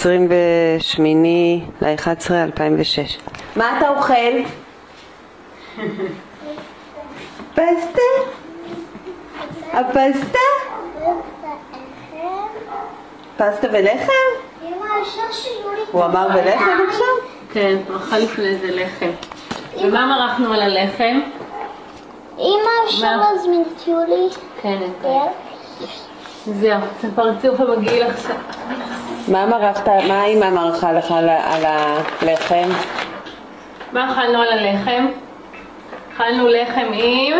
28/11/2006. מה אתה אוכל? פסטה? הפסטה? פסטה ולחם? הוא אמר ולחם עכשיו? כן, הוא אכל לפני זה לחם. ומה מרחנו על הלחם? אמא, אפשר להזמין את יולי? כן, זהו, זה פרצוף המגעיל עכשיו. מה מרחת, מה אמא מרחה לך על הלחם? מה אכלנו על הלחם? אכלנו לחם עם...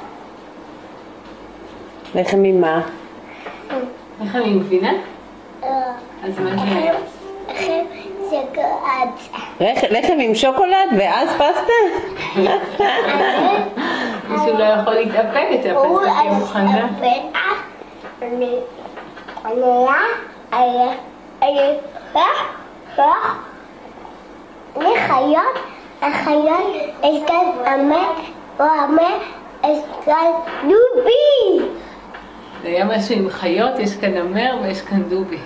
לחם עם מה? לחם עם גבינה? אז מה זה? לחם עם שוקולד ואז פסטה? מישהו לא יכול להתאפק את הפסטה תהיה מוכנה. החיות יש כאן אמר יש כאן דובי. זה היה משהו עם חיות, יש כאן נמר ויש כאן דובי.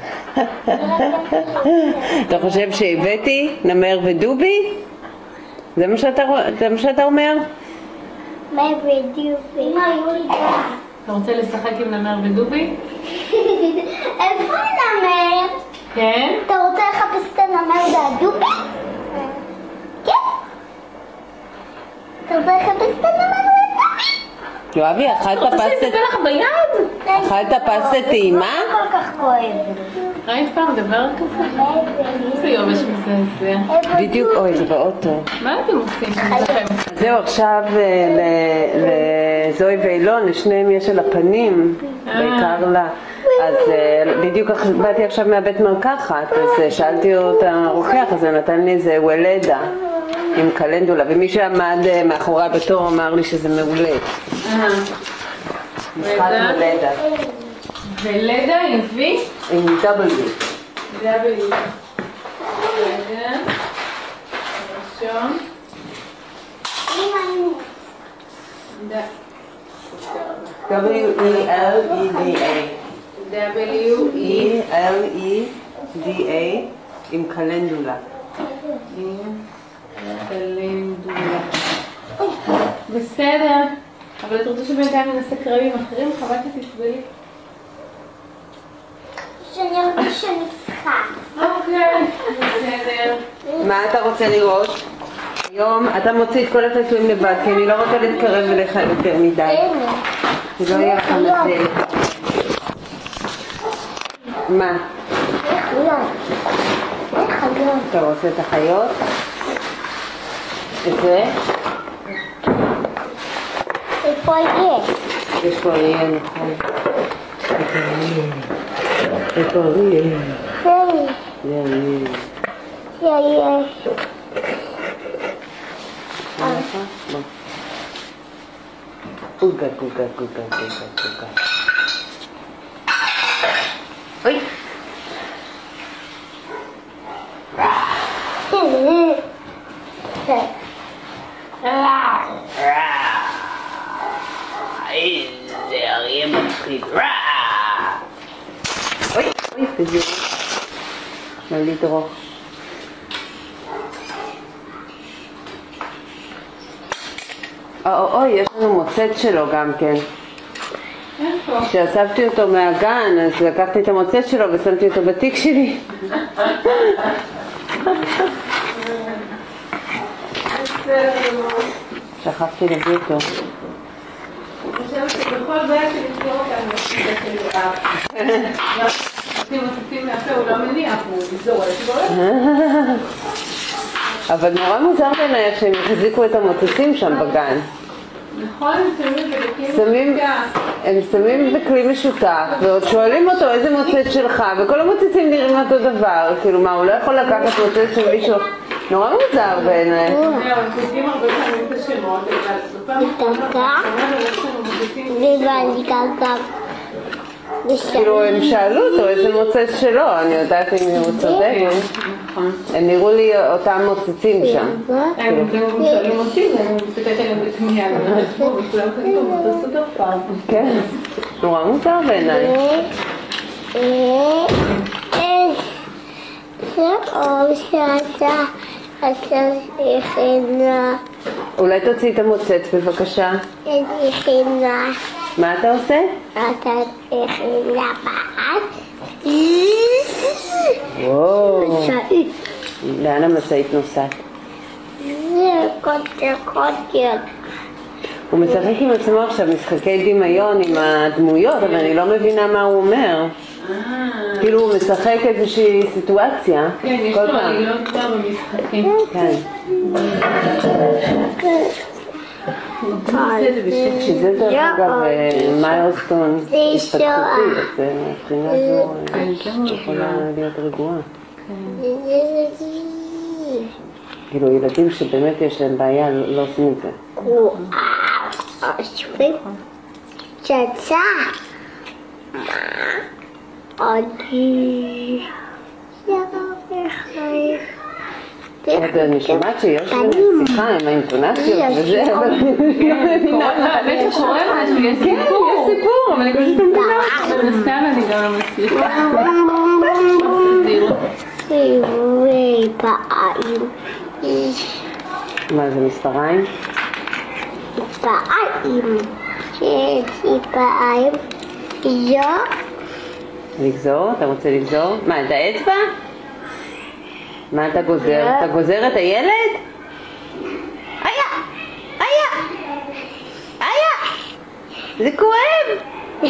אתה חושב שהבאתי נמר ודובי? זה מה שאתה אומר? נמר ודובי. אתה רוצה לשחק עם נמר ודובי? איפה הנמר? כן? אתה רוצה לחפש את הנמר והדובי? כן? אתה רוצה לחפש את הנמר והדובי? יואבי, אכלת רוצה שאני אתן לך ביד? אכלת פסטה טעימה? כל כך כואב. ראית פעם דבר כזה? איזה יום יש מזעזע. בדיוק, אוי, זה באוטו. מה אתם עושים שלכם? זהו, עכשיו לזוהי ואילון, לשניהם יש על הפנים, בעיקר לה. אז בדיוק באתי עכשיו מהבית מרקחת, אז שאלתי את הרוקח, אז הוא נתן לי איזה וולדה עם קלנדולה, ומי שעמד מאחורי בתור אמר לי שזה מעולה. משחק וולדה. ולדה עם V? עם W. W. רגע. ראשון. W-E-L-E-D-A. W-E-L-E-D-A עם קלנדולה. עם קלנדולה. בסדר. אבל את רוצה שבינתיים ננסה קרבים אחרים? חבל שתסבלי. שאני ארגיש שאני צריכה. אוקיי, בסדר. מה אתה רוצה לראות? היום אתה מוציא את כל התסלויים לבד, כי אני לא רוצה להתקרב אליך יותר מדי. זה לא יהיה לך נזל. מה? אתה רוצה את החיות? את זה? איפה יהיה? איפה יהיה, נכון. איפה יהיה. יהיה. גוגה. אוי. איזה אריה מצחיק. אוי, תזירו. לא לדרוך. אוי, יש לנו מוצץ שלו גם כן. איפה? כשאספתי אותו מהגן, אז לקחתי את המוצץ שלו ושמתי אותו בתיק שלי. שכחתי להביא אותו. אני חושבת שבכל בעיה שנזכור אותנו יש את זה מוצצים מהפה, הוא לא מניח, הוא זורק בורק. אבל נורא מוזר בעינייך שהם החזיקו את המוצצים שם בגן. נכון, הם שמים בכלי משותף ועוד שואלים אותו איזה מוצץ שלך, וכל המוצצים נראים אותו דבר. כאילו מה, הוא לא יכול לקחת מוצץ של מישהו? נורא מוזר בעיניי. הם כותבים הרבה פעמים את השמות, אבל בפעם כאילו הם שאלו אותו איזה מוצץ שלו, אני יודעת אם הוא צודק. הם נראו לי אותם מוצצים שם. הם שואלים אותי והם מסתכלת עליהם בתמיהה, וכולם כתוב אותו סודר פעם. כן, נורא מוזר בעיניי. או שאתה הכינה. אולי תוציא את המוצץ בבקשה. אני הכינה. מה אתה עושה? אתה הכינה באט. וואו. לאן המשאית נוסעת? זה קוטר. הוא משחק עם עצמו עכשיו משחקי דמיון עם הדמויות, אבל אני לא מבינה מה הוא אומר. כאילו הוא משחק איזושהי סיטואציה. כן, יש לו עלילות כבר במשחקים. כן. שזה דרך אגב מיילסטון התפתחותי, אז מבחינה זו יכולה להיות רגועה. כאילו ילדים שבאמת יש להם בעיה לא עושים את זה. צצה. עדי. אני שומעת שיש שיחה עם האינטונציות וזה, אבל אני לא מבינה. האמת שקורה משהו, יש סיפור. יש סיפור, אבל אני פשוט לא מבינה. זה סתם אני גם לא מצליחה. סיבובי פעמים. מה זה מספריים? פעמים. פעמים. זו. לגזור? אתה רוצה לגזור? מה, את האצבע? מה אתה גוזר? אתה גוזר את הילד? זה כואב!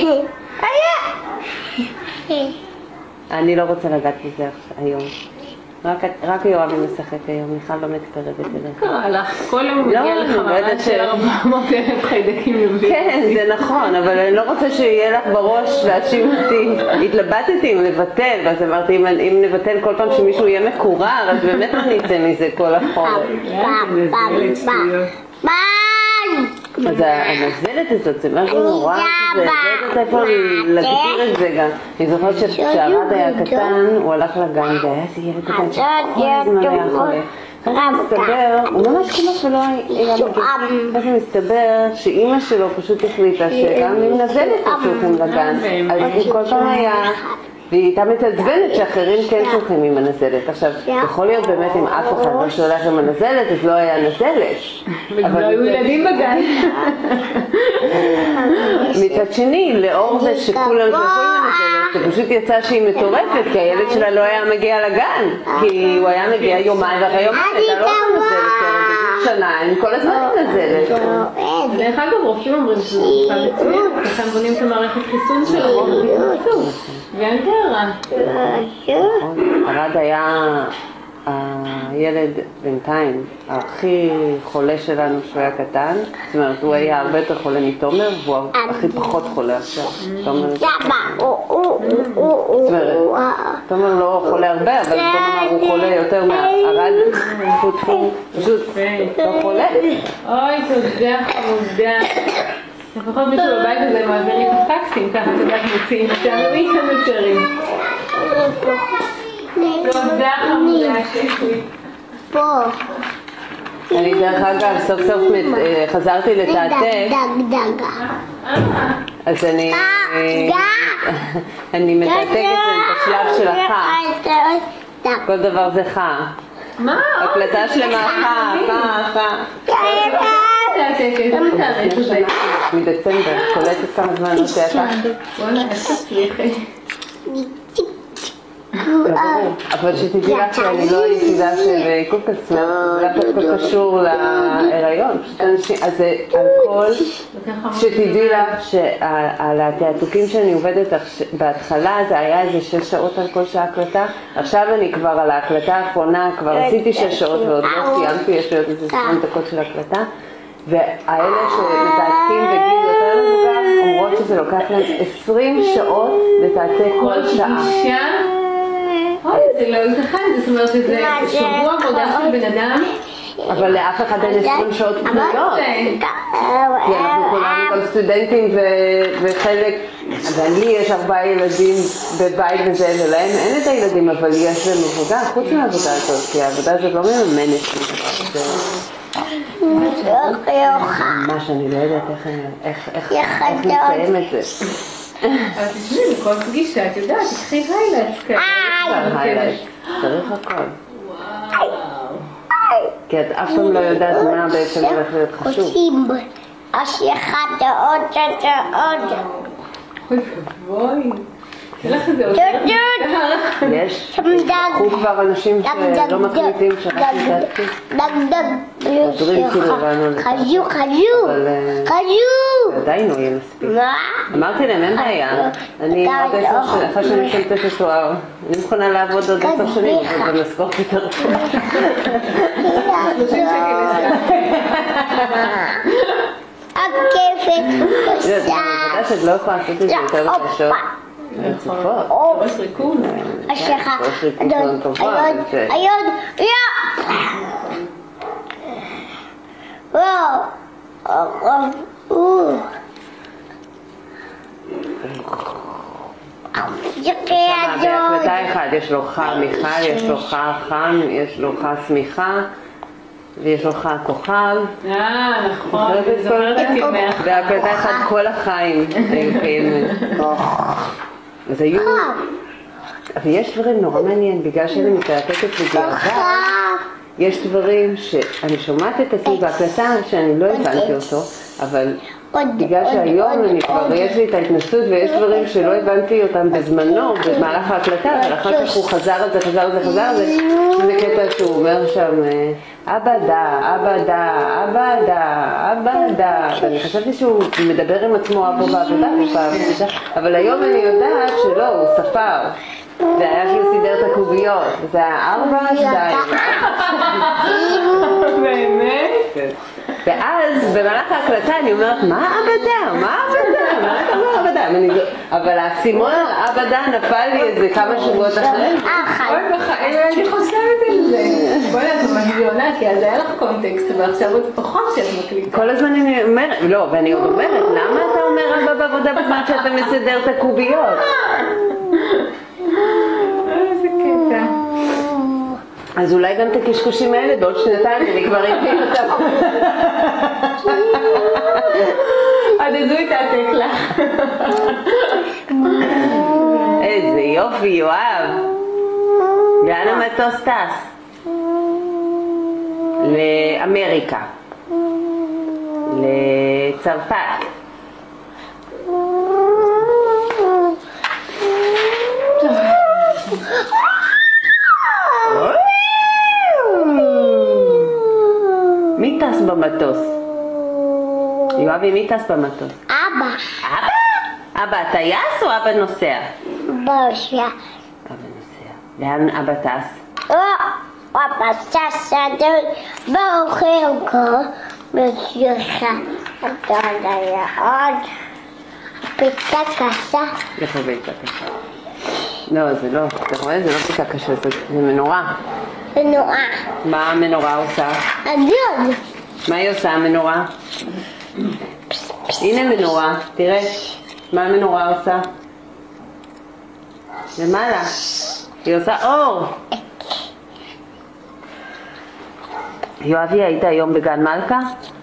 אני לא רוצה לגעת בזה היום. רק יואבי משחק היום, מיכל לא מתקרבת אליך. קרה לך, כל יום מגיע לך מעמד של 400,000 חיידקים יהודים. כן, זה נכון, אבל אני לא רוצה שיהיה לך בראש להאשים אותי. התלבטתי אם לבטל, ואז אמרתי, אם נבטל כל פעם שמישהו יהיה מקורר, אז באמת לא נצא מזה כל החורף. אז הנזלת הזאת זה משהו נורא כזה, לא יודעת איפה להגדיר את זה גם. אני זוכרת כשהרד היה קטן, הוא הלך לגן והיה איזה ילד קטן שכל הזמן היה חולה. אז מסתבר, הוא ממש כמעט ולא היה מגיע. אז מסתבר שאימא שלו פשוט החליטה שגם אם נזלת שולחים לגן, אז הוא כל פעם היה... והיא הייתה מתעצבנת שאחרים כן שולחים עם הנזלת. עכשיו, יכול להיות באמת אם אף אחד לא שולח עם הנזלת, אז לא היה נזלת. אבל לא היו ילדים בגן. מצד שני, לאור זה שכולם שולחים עם הנזלת, זה פשוט יצא שהיא מטורפת, כי הילד שלה לא היה מגיע לגן. כי הוא היה מגיע יומיים ואחרי יומיים, הייתה לא נזלת, בגיל שנה, הם כל הזמן נזלת. דרך אגב, רופאים אומרים שזו תקופה מצוינת, ככה הם בונים את המערכת חיסון שלו. ואין קרה. ארד היה הילד בינתיים הכי חולה שלנו כשהוא היה קטן. זאת אומרת, הוא היה הרבה יותר חולה מתומר, והוא הכי פחות חולה עכשיו. זאת אומרת, תומר לא חולה הרבה, אבל בוא נאמר הוא חולה יותר מהארד. פשוט לא חולה. אוי, תודה חמודה. לפחות מישהו בבית הזה מעבירים פקסים, ככה תודה מוציאים אותנו מהמצרים. תודה חמודה שלי. פה. אני דרך אגב סוף סוף חזרתי לתעתק, אז אני מתעתקת בשלב של החא. כל דבר זה חא. מה? הקלטה שלמה חא. מדצמבר, קולטת כמה זמן לא תעתקתי. וואלה, איך תצליחי? אבל שתדעי לך שאני לא היחידה של עיכוב כסף, זה לא קשור להיריון, אז זה על כל, שתדעי לך שעל התעתוקים שאני עובדת בהתחלה זה היה איזה 6 שעות על כל שעה הקלטה, עכשיו אני כבר על ההקלטה האחרונה, כבר עשיתי 6 שעות ועוד לא סיימתי, יש לי עוד איזה 20 דקות של הקלטה, והאלה שמתעתקים בגיל יותר מבוגר אומרות שזה לוקח להם 20 שעות לתעתק כל שעה. אוי, זה לא ייתכן, זאת אומרת שזה שבוע עבודה של בן אדם. אבל לאף אחד אין 20 שעות פנויות. כי אנחנו כולנו גם סטודנטים וחלק, ואני יש 4 ילדים בבית וזה, ולהם אין את הילדים, אבל יש להם עבודה, חוץ מהעבודה הזאת, כי העבודה הזאת לא מממנת. ממש אני לא יודעת איך נסיים את זה. אבל תשמעי, בכל פגישה, את יודעת, תקחי היילייטס כאלה. צריך הכל. וואו. כי את אף פעם לא יודעת מה בעצם הולך להיות חשוב. עושים השלכה עוד. אוי ואבוי. אין לך איזה עוד. יש, קחו כבר אנשים שלא מקליטים שרק נתתי. עוזרים כאילו לנו לכך. אבל עדיין לא יהיה מספיק. אמרתי להם, אין בעיה. אני עוד 10 שנים, אחרי שאני קלטת את תואר, אני מוכנה לעבוד עוד 10 שנים, אבל במשכורת יותר טוב. 30 שקל. עקפת אני יודעת שאת לא יכולה לעשות את זה יותר בשעות. רצופות. ראש ריכוז. השלכה ראש ריכוז לא טובה. בהקלטה אחד יש לו חם מיכל, יש לו חם, יש לו שמיכה ויש לו כוכב. נכון. בהקלטה אחד כל החיים היו קיימים. אז היו... אבל יש דברים נורא מעניין, בגלל שאני מתעתקת בדיעבד, יש דברים שאני שומעת את עצמי בהקלטה שאני לא הבנתי אותו, אבל בגלל שהיום אני כבר, יש לי את ההתנסות ויש דברים שלא הבנתי אותם בזמנו, במהלך ההקלטה, אבל אחר כך הוא חזר על זה, שזה קטע שהוא אומר שם, אבדה, ואני חשבתי שהוא מדבר עם עצמו פה בעבודה, אבל היום אני יודעת שלא, הוא ספר. זה היה שהוא סידר את הקוביות, זה היה 4, 2. באמת? ואז במהלך ההקלטה אני אומרת, מה אבדה? אבל הסימון אבדה נפל לי איזה כמה שבועות אחרי. אוי בחיים, אני חושבת על זה. בואי נעשה מגביונה, כי אז היה לך קונטקסט, ועכשיו עוד פחות שאת מקליטה. כל הזמן אני אומרת, לא, ואני עוד אומרת, למה אתה אומר אבא בעבודה בזמן שאתה מסדר את הקוביות? איזה קטע. אז אולי גם את הקשקושים האלה בעוד 2 אני כבר אתחיל אותם. עד איזו יתעתק לך. איזה יופי, יואב. לאן המטוס טס? לאמריקה. לצרפת. מי טס במטוס? יואבי, מי טס במטוס? אבא. אבא הטייס או אבא נוסע? בושה. אבא נוסע. לאן אבא טס? אבא טס באוכל כה בשבילך. אתה יודע עוד פיצה קשה. איפה ביצה קשה? לא, זה לא, אתה רואה? זה לא פיצה קשה, זה מנורה. מנורה. מה המנורה עושה? אדיון. מה היא עושה המנורה? הנה מנורה, תראה. מה המנורה עושה? למעלה. היא עושה אור. יואבי, היית היום בגן מלכה?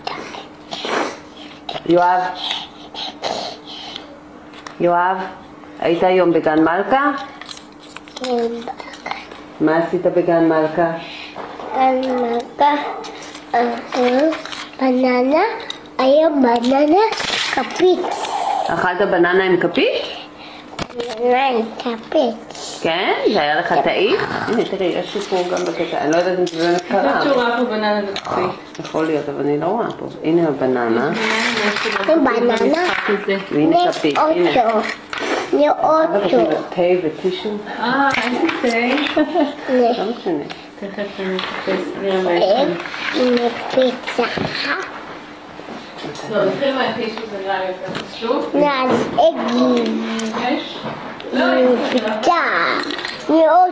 יואב, היית היום בגן מלכה? מה עשית בגן מלכה? גן מלכה. בננה. היום בננה כפית. אכלת בננה עם כפית? בננה עם כפית. כן? זה היה לך טעים? הנה, תראי, יש סיפור גם בקטע, אני לא יודעת אם זה באמת קרה. אני חושבת שהוא ראה פה בננה וכפית. יכול להיות, אבל אני לא רואה פה. הנה הבננה. בננה. והנה כפית, הנה. נראות אבל יש לי תה וטישו. איזה תה. לא משנה. תכף אני אחפש, נראה מה יש לנו. פיצה. לא, נתחיל מהטישו, זה נראה לי יותר חשוב. נאז אגי. יש? לא, יש פיצה. נראות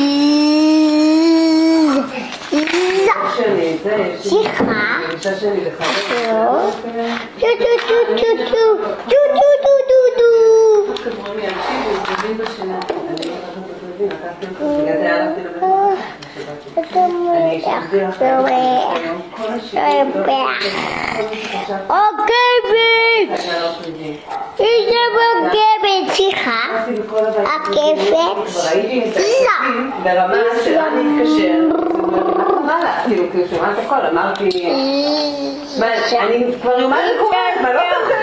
שיחה. שני לחבר. טו טו טו טו טו טו טו טו טו טו. כברוני יקשיבו, זה מבין בשינה. בגלל זה הלכתי לבית. אני אשתדל לך כל השיעור. עוקבת! איזה עוקבת, סליחה. עקבת? ברמה שלא מתקשר. מה לך? כאילו שמעת הכל, אמרתי... אני כבר יומיים קוראת, מה לא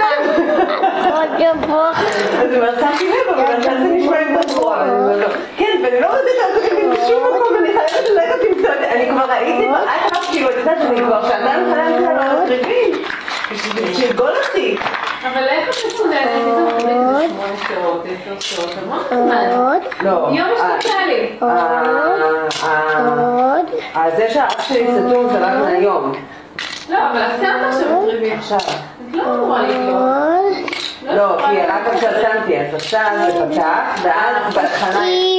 אז היא אומרת, שמתי לב, אבל אני רוצה נשמע עם בטרוע. כן, ואני לא רוצה להצליחים בשום מקום, אני חייבת ללכת עם צד... אני כבר ראיתי, את לא כאילו, את יודעת שאני כבר שעתיים חלמתי על הרטריבים. שיגול אותי. אבל איך את מסודרת? איזה חלק 8 שעות, 10 שעות, המון זמן. לא. יום השתתה לי. זה שהאף שלי סתום זה רק מהיום. לא, אבל את שמת עכשיו רטריבים. עכשיו. את לא אמורה לקלוט. לא, כי רק עכשיו שמתי, אז עכשיו זה פתח, ואז בהתחלה...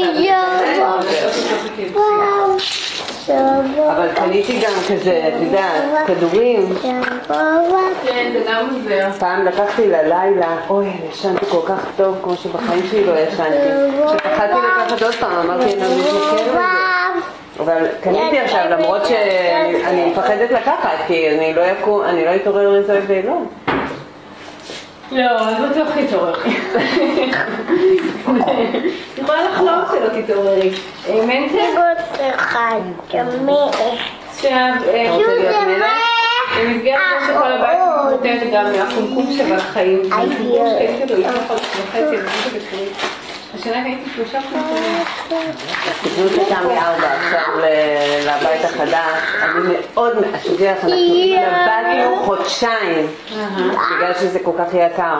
אבל קניתי גם כזה, את יודעת, כדורים. כן, זה גם עוזר. פעם לקחתי ללילה, אוי, ישנתי כל כך טוב, כמו שבחיים שלי לא ישנתי. כשפחדתי לקחת עוד פעם, אמרתי, אני לא מתמכר לזה. אבל קניתי עכשיו, למרות שאני מפחדת לקחת, כי אני לא אתעורר לזה בלילות. לא, אז בטוח תתעוררי. אני יכולה לחלום שלא תתעוררי. אמן זה? עכשיו, במסגרת מה שכל הבית מתמודד גם מהקומקום שבחיים. הקומקום שהייתי לו לפני חודש וחצי, אני חושבת בקרית. השנה הייתי 3 קומקומים. תקנו אותי שם ב4 עכשיו לבית החדש. אני מאוד מאשגח, אנחנו התלבטנו חודשיים בגלל שזה כל כך יקר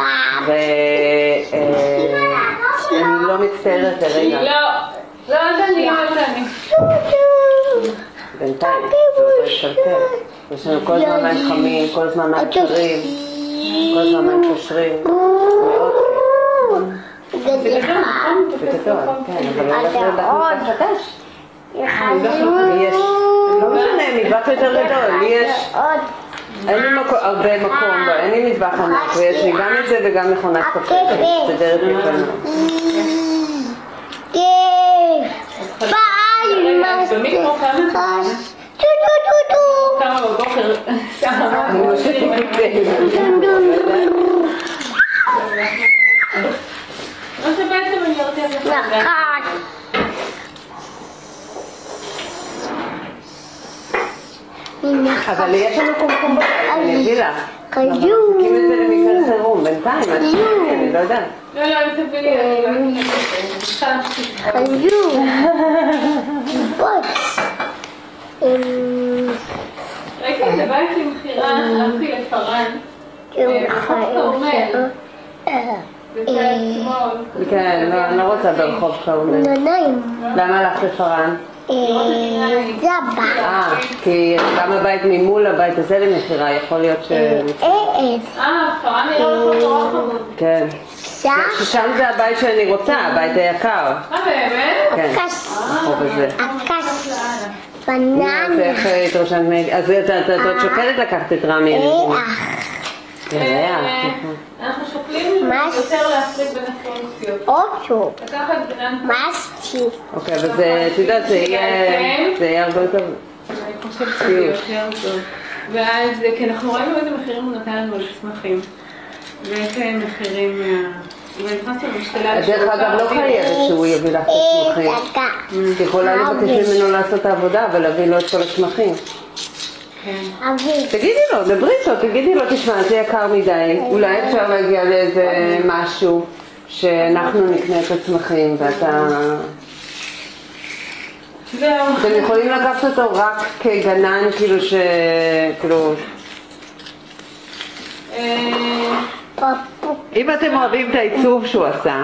ואני לא מצטערת לרגע. לא, אני לא. בינתיים, זה לא ישתלטר. יש לנו כל הזמן מים חמים, כל הזמן מים קרים, כל הזמן מים קושרים. מאוד זה בגדול, כן, אבל לא הולך להיות לך חדש. ויש, לא משנה, מטבח יותר גדול, לי יש, אין לי הרבה מקום, אין לי מטבח ענק, ויש לי גם את זה וגם מכונת קפה, שתדרת לפעמים. במיקרו כמה בבוקר שמה מה שבעצם אני רוצה לך אבל יש לנו קומקום בבית, אני אביא לך. אנחנו מחזיקים את זה למקרה חירום, בינתיים, אני לא יודעת. לא, אם תביא לי, אני ראיתי את הבית למכירה, הלכתי לפרן, ברחוב כרמל. כן, אני לא רוצה ברחוב כרמל. למה הלכת לפרן? זה הבא. כי גם הבית ממול הבית הזה למכירה, יכול להיות ש... פרן נראה לך נורא חמוד. כן. ששם זה הבית שאני רוצה, הבית היקר. באמת? כן, החוב הזה. הקש. בננה. אז איך התרשמת? אז את שוקלת לקחת את רמי. אנחנו שוקלים יותר להפריד בין הפונקציות. אוטו. לקחת בנן... מסטיק. אוקיי, אבל זה, את יודעת, זה יהיה הרבה יותר... אני חושבת שזה יותר טוב. ואז, כי אנחנו ראינו איזה מחירים הוא נתן לנו לצמחים. ואיזה מחירים... דרך אגב לא חייבת שהוא יביא לך את הצמחים. את יכולה לבקש ממנו לעשות את העבודה ולהביא לו את כל הצמחים. תגידי לו, דברי איתו, תגידי לו, תשמע, זה יקר מדי, אולי אפשר להגיע לאיזה משהו שאנחנו נקנה את הצמחים ואתה... אתם יכולים לקחת אותו רק כגנן, כאילו ש... אם אתם אוהבים את העיצוב שהוא עשה...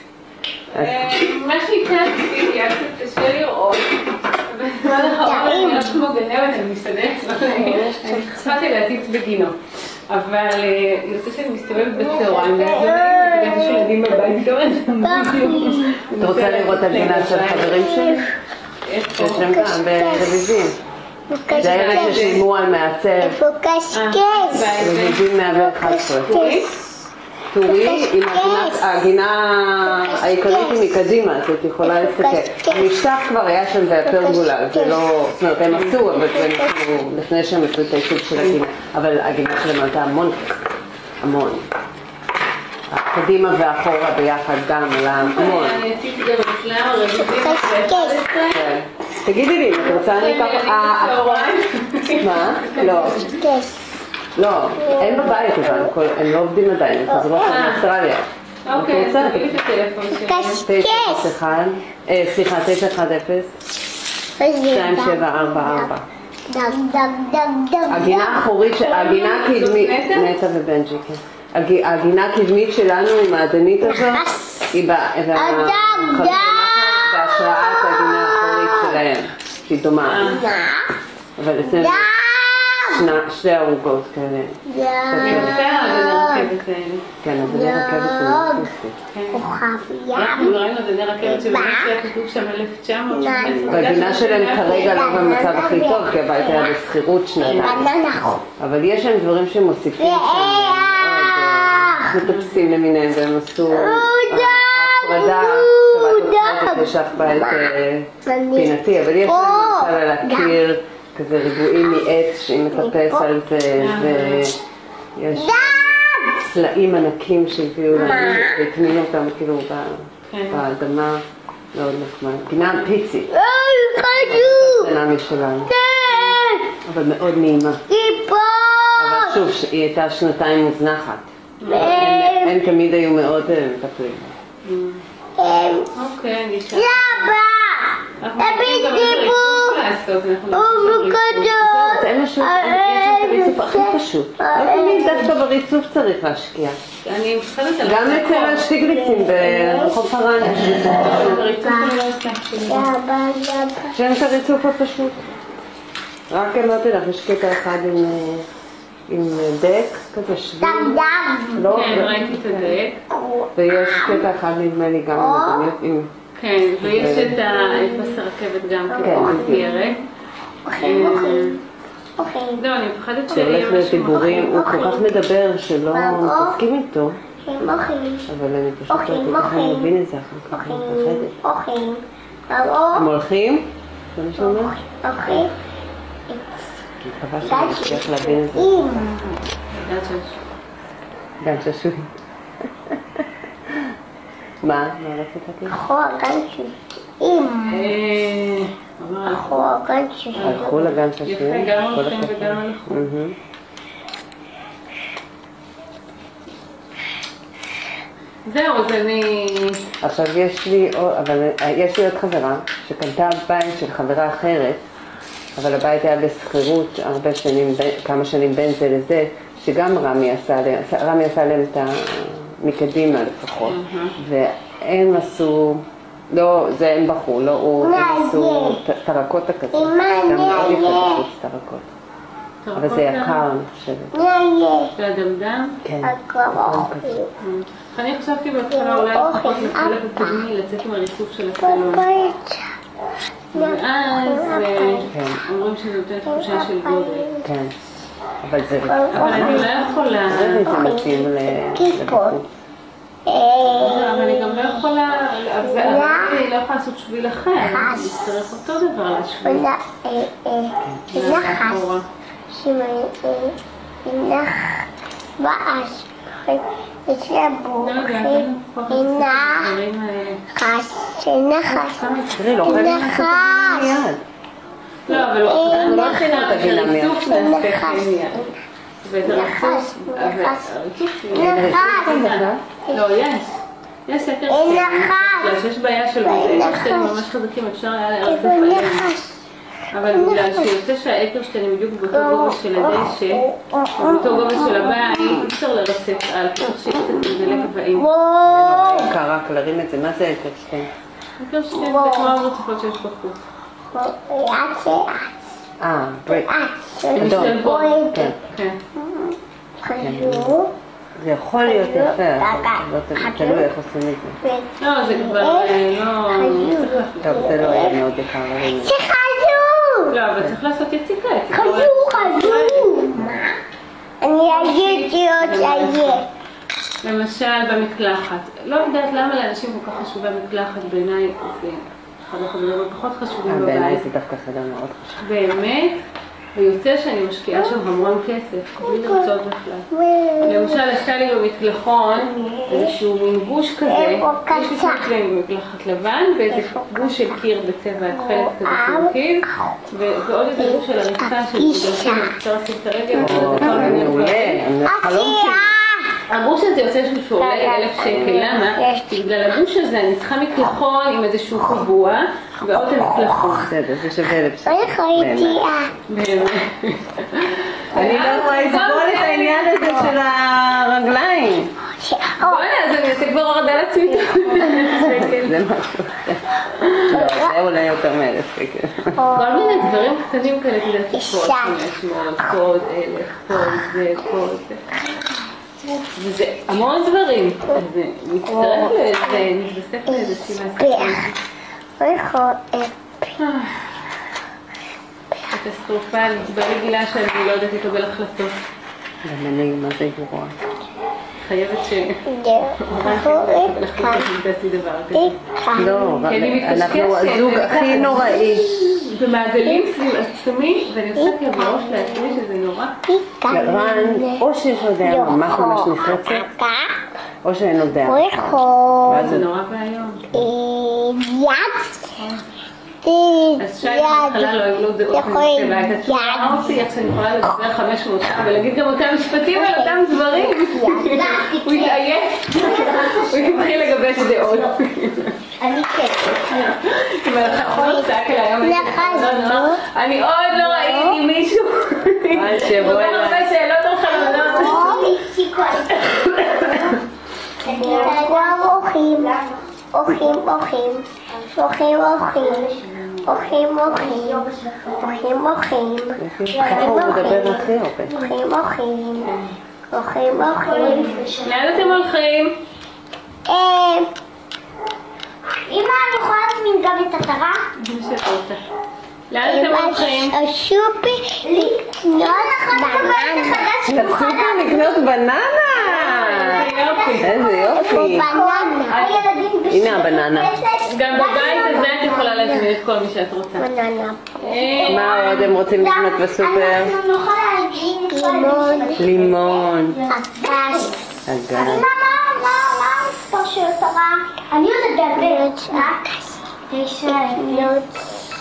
מה שכן עשיתי, היה קצת קשה לראות. בזמן האחרון אני לא כמו גנבת, אני מסתדרת, אני חצפתי להציץ בגינו. אבל יוצא שאני מסתובבת בצהריים, ואני יש ילדים בבית גדול. את רוצה לראות את הגינה של חברים שלי? יש להם גם ברביבים. זה האלה ששילמו על מעצב. איפה קשקש? רביבים 111. טורי עם הגינה העיקרית היא מקדימה, אז את יכולה להסתכל. המשטח כבר היה שם והפרגולה, זה לא, זאת אומרת הם עשו, אבל זה לפני שהם עשו את העיצוב של הגינה, אבל הגינה שלהם הייתה המון, המון. קדימה ואחורה ביחד גם על המון. אני עשיתי גם אצלם הרביבים. תגידי לי, את רוצה אני ככה... מה? לא. לא, אין בבית אבל, הם לא עובדים עדיין, הם חזרו עכשיו מאוסטרליה. אוקיי, אז תגידי את הטלפון שלי. 910, סליחה, 910, 2744. הגינה האחורית, הגינה הקדמית, נטע ובנג'י, כן. הגינה הקדמית שלנו עם העדנית הזאת, היא בהשראת הגינה האחורית שלהם, שהיא דומה. אבל אצלנו שתי ערוגות כאלה. כן, עדני רכבת זה מוסיסי. אנחנו ראינו עדני רכבת שבאמת היה כתוב שם 1900. והגינה שלהם כרגע לא במצב הכי טוב, כי הבית היה בסחירות שנתיים. אבל יש להם דברים שמוסיפים שם מאוד מטפסים למיניהם, והם עשו הפרדה, יש לך בית פינתי, אבל יש להם למשל על הקיר כזה ריבועים מעץ שהיא מטפס על זה, ויש צלעים ענקים שהביאו לנו והטמינו אותם כאילו באדמה, מאוד נחמד. גינה פיצי, קטנה משלנו, אבל מאוד נעימה. אבל שוב, היא הייתה שנתיים מוזנחת, הם תמיד היו מאוד מטפלים. אוקיי, אני אשאר. אנחנו יכולים גם לעשות, אז אין משהו, יש את הריצוף הכי פשוט. לא תמיד דווקא בריצוף צריך להשקיע. אני מפחדת על גם אצל השטיגליצים ברחוב פרן יש הריצוף אני לא עושה. שאין את הריצוף הפשוט. רק אמרתי לך, יש קטע אחד עם דק, כזה שביל. כן, ראיתי את הדק. ויש קטע אחד נדמה לי גם עם... כן, ויש את פס הרכבת גם כפיירת. לא, אני מפחדת שהולך לדיבורים, הוא כל כך מדבר שלא תסכים איתו. אבל אני פשוט לא ככה מבין את זה, אחר כך מפחדת. הם הולכים? זה מה שאומר? אני מקווה שאני מצליח להבין את זה. גן ששוי. מה? מה רצית להגיד? גן ששויים. גן ששויים. הלכו לגן ששויים? יפה, גם הולכים וגם הלכו. זהו, אז אני... עכשיו יש לי עוד חברה שקנתה בית של חברה אחרת, אבל הבית היה בסחירות הרבה שנים, כמה שנים בין זה לזה, שגם רמי עשה להם את מקדימה לפחות, והם עשו, לא, זה הם בחרו, לא, הם עשו טרקוטה כזה, גם מאוד יפה בחוץ טרקוטה. אבל זה יקר, אני חושבת. זה אדמדם? כן. אני חשבתי בהתחלה אולי לפחות לחלק הקדמי לצאת עם הריצוף של הסלון. ואז אומרים שזה נותן תחושה של גודל. כן, אבל זה... אבל אני לא יכולה... זה מתאים לבחוץ. אבל אני גם לא יכולה... אבל אני לא יכולה לעשות שביל אחר. אני אצטרך אותו דבר לשביל. ואז יש לה בורחים, נחש. לא, אבל הוא לא עשינו את הגינה מיד. וזה ריצוף, לא, יש סקר שיש בעיה של אקרשטיין ממש חזקים, אפשר היה להרצף עליהם. אבל בגלל שיוצא שהאקרשטיין בדיוק באותו גובה של הדשא, באותו גובה של הבית, אי אפשר לרצף על, צריך שיהיה קצת גדלי קבעים. יקר, רק להרים את זה, מה זה אקרשטיין? אקרשטיין זה כמו הרצפות שיש בחוץ. ברק. אדום. כן. זה יכול להיות יפה, תלוי איך עושים את זה. לא, זה כבר לא... טוב, זה לא יהיה מאוד יקר. לא, אבל צריך לעשות יציקה. חזור. אני אגיד. למשל במקלחת. לא יודעת למה לאנשים כל כך חשובה מקלחת, בעיניי זה אחד החדרים הפחות חשובים בבית. בעיניי זה דווקא חדר מאוד חשוב. באמת, ויוצא שאני משקיעה שם המון כסף, בלי לרצות בכלל. למשל, עשתה לי במקלחון איזשהו מין גוש כזה, יש לי ספרים במקלחת לבן, ואיזה גוש של קיר בצבע התחלת כזה חלקים, ועוד איזה גוש של עריכה של גדולים, אפשר לשים את הרגל, הגוש הזה יוצא שהוא עולה 1,000 שקל, למה? בגלל הגוש הזה אני צריכה מקלחון עם איזשהו קבוע ועוד מקלחון. בסדר, זה שווה 1,000 שקל. איך ראיתי? באמת. אני לא רואה לסבול את העניין הזה של הרגליים. בואי, אז אני אעשה כבר הורדה לעצמי. זה משהו. לא, זה אולי יותר 1,000 שקל. כל מיני דברים קטנים כאלה, כדי שפות, 500, קוד, 1,000, קוד, זה, קוד, זה. וזה המון דברים, אז זה מצטרף לזה, מתווסף לאיזושהי קטסטרופלי, ברגילה שאני לא יודעת לקבל החלטות. גם אני, מה זה גרוע? חייבת תעשי דבר כזה. לא, אנחנו הזוג הכי נוראי. במעגלים סביב עצמי, ואני עושה כאב ראש לעצמי שזה נורא. רן, או שיש לו דעה ממש ממש נחרצת, או שאין לו דעה. ואז זה נורא והיום. אז שי בהתחלה לא היו לו דעות מנצבה, הייתה תשובה אותי איך שאני יכולה לדבר 500 ולהגיד גם אותם משפטים על אותם דברים. הוא התעייף, הוא התחיל לגבש דעות. אני כן. אם הלכות צעק אליי היום, אני עוד לא ראיתי מישהו. שבוא אליי. הרבה שאלות על חלונות. אוכים. לאן אתם הולכים? אמא, אני יכולה להזמין גם את התרה? לאן אתם הולכים? השופי לקנות בננה. לסופר לקנות בננה! איזה יופי! הנה הבננה. גם בבית הזה את יכולה להזמין את כל מי שאת רוצה. בננה. מה עוד הם רוצים לקנות בסופר? אנחנו נוכל להזמין לימון. אגס. אגס. מה המספר של התרה? אני יודעת לדבר. לקנות.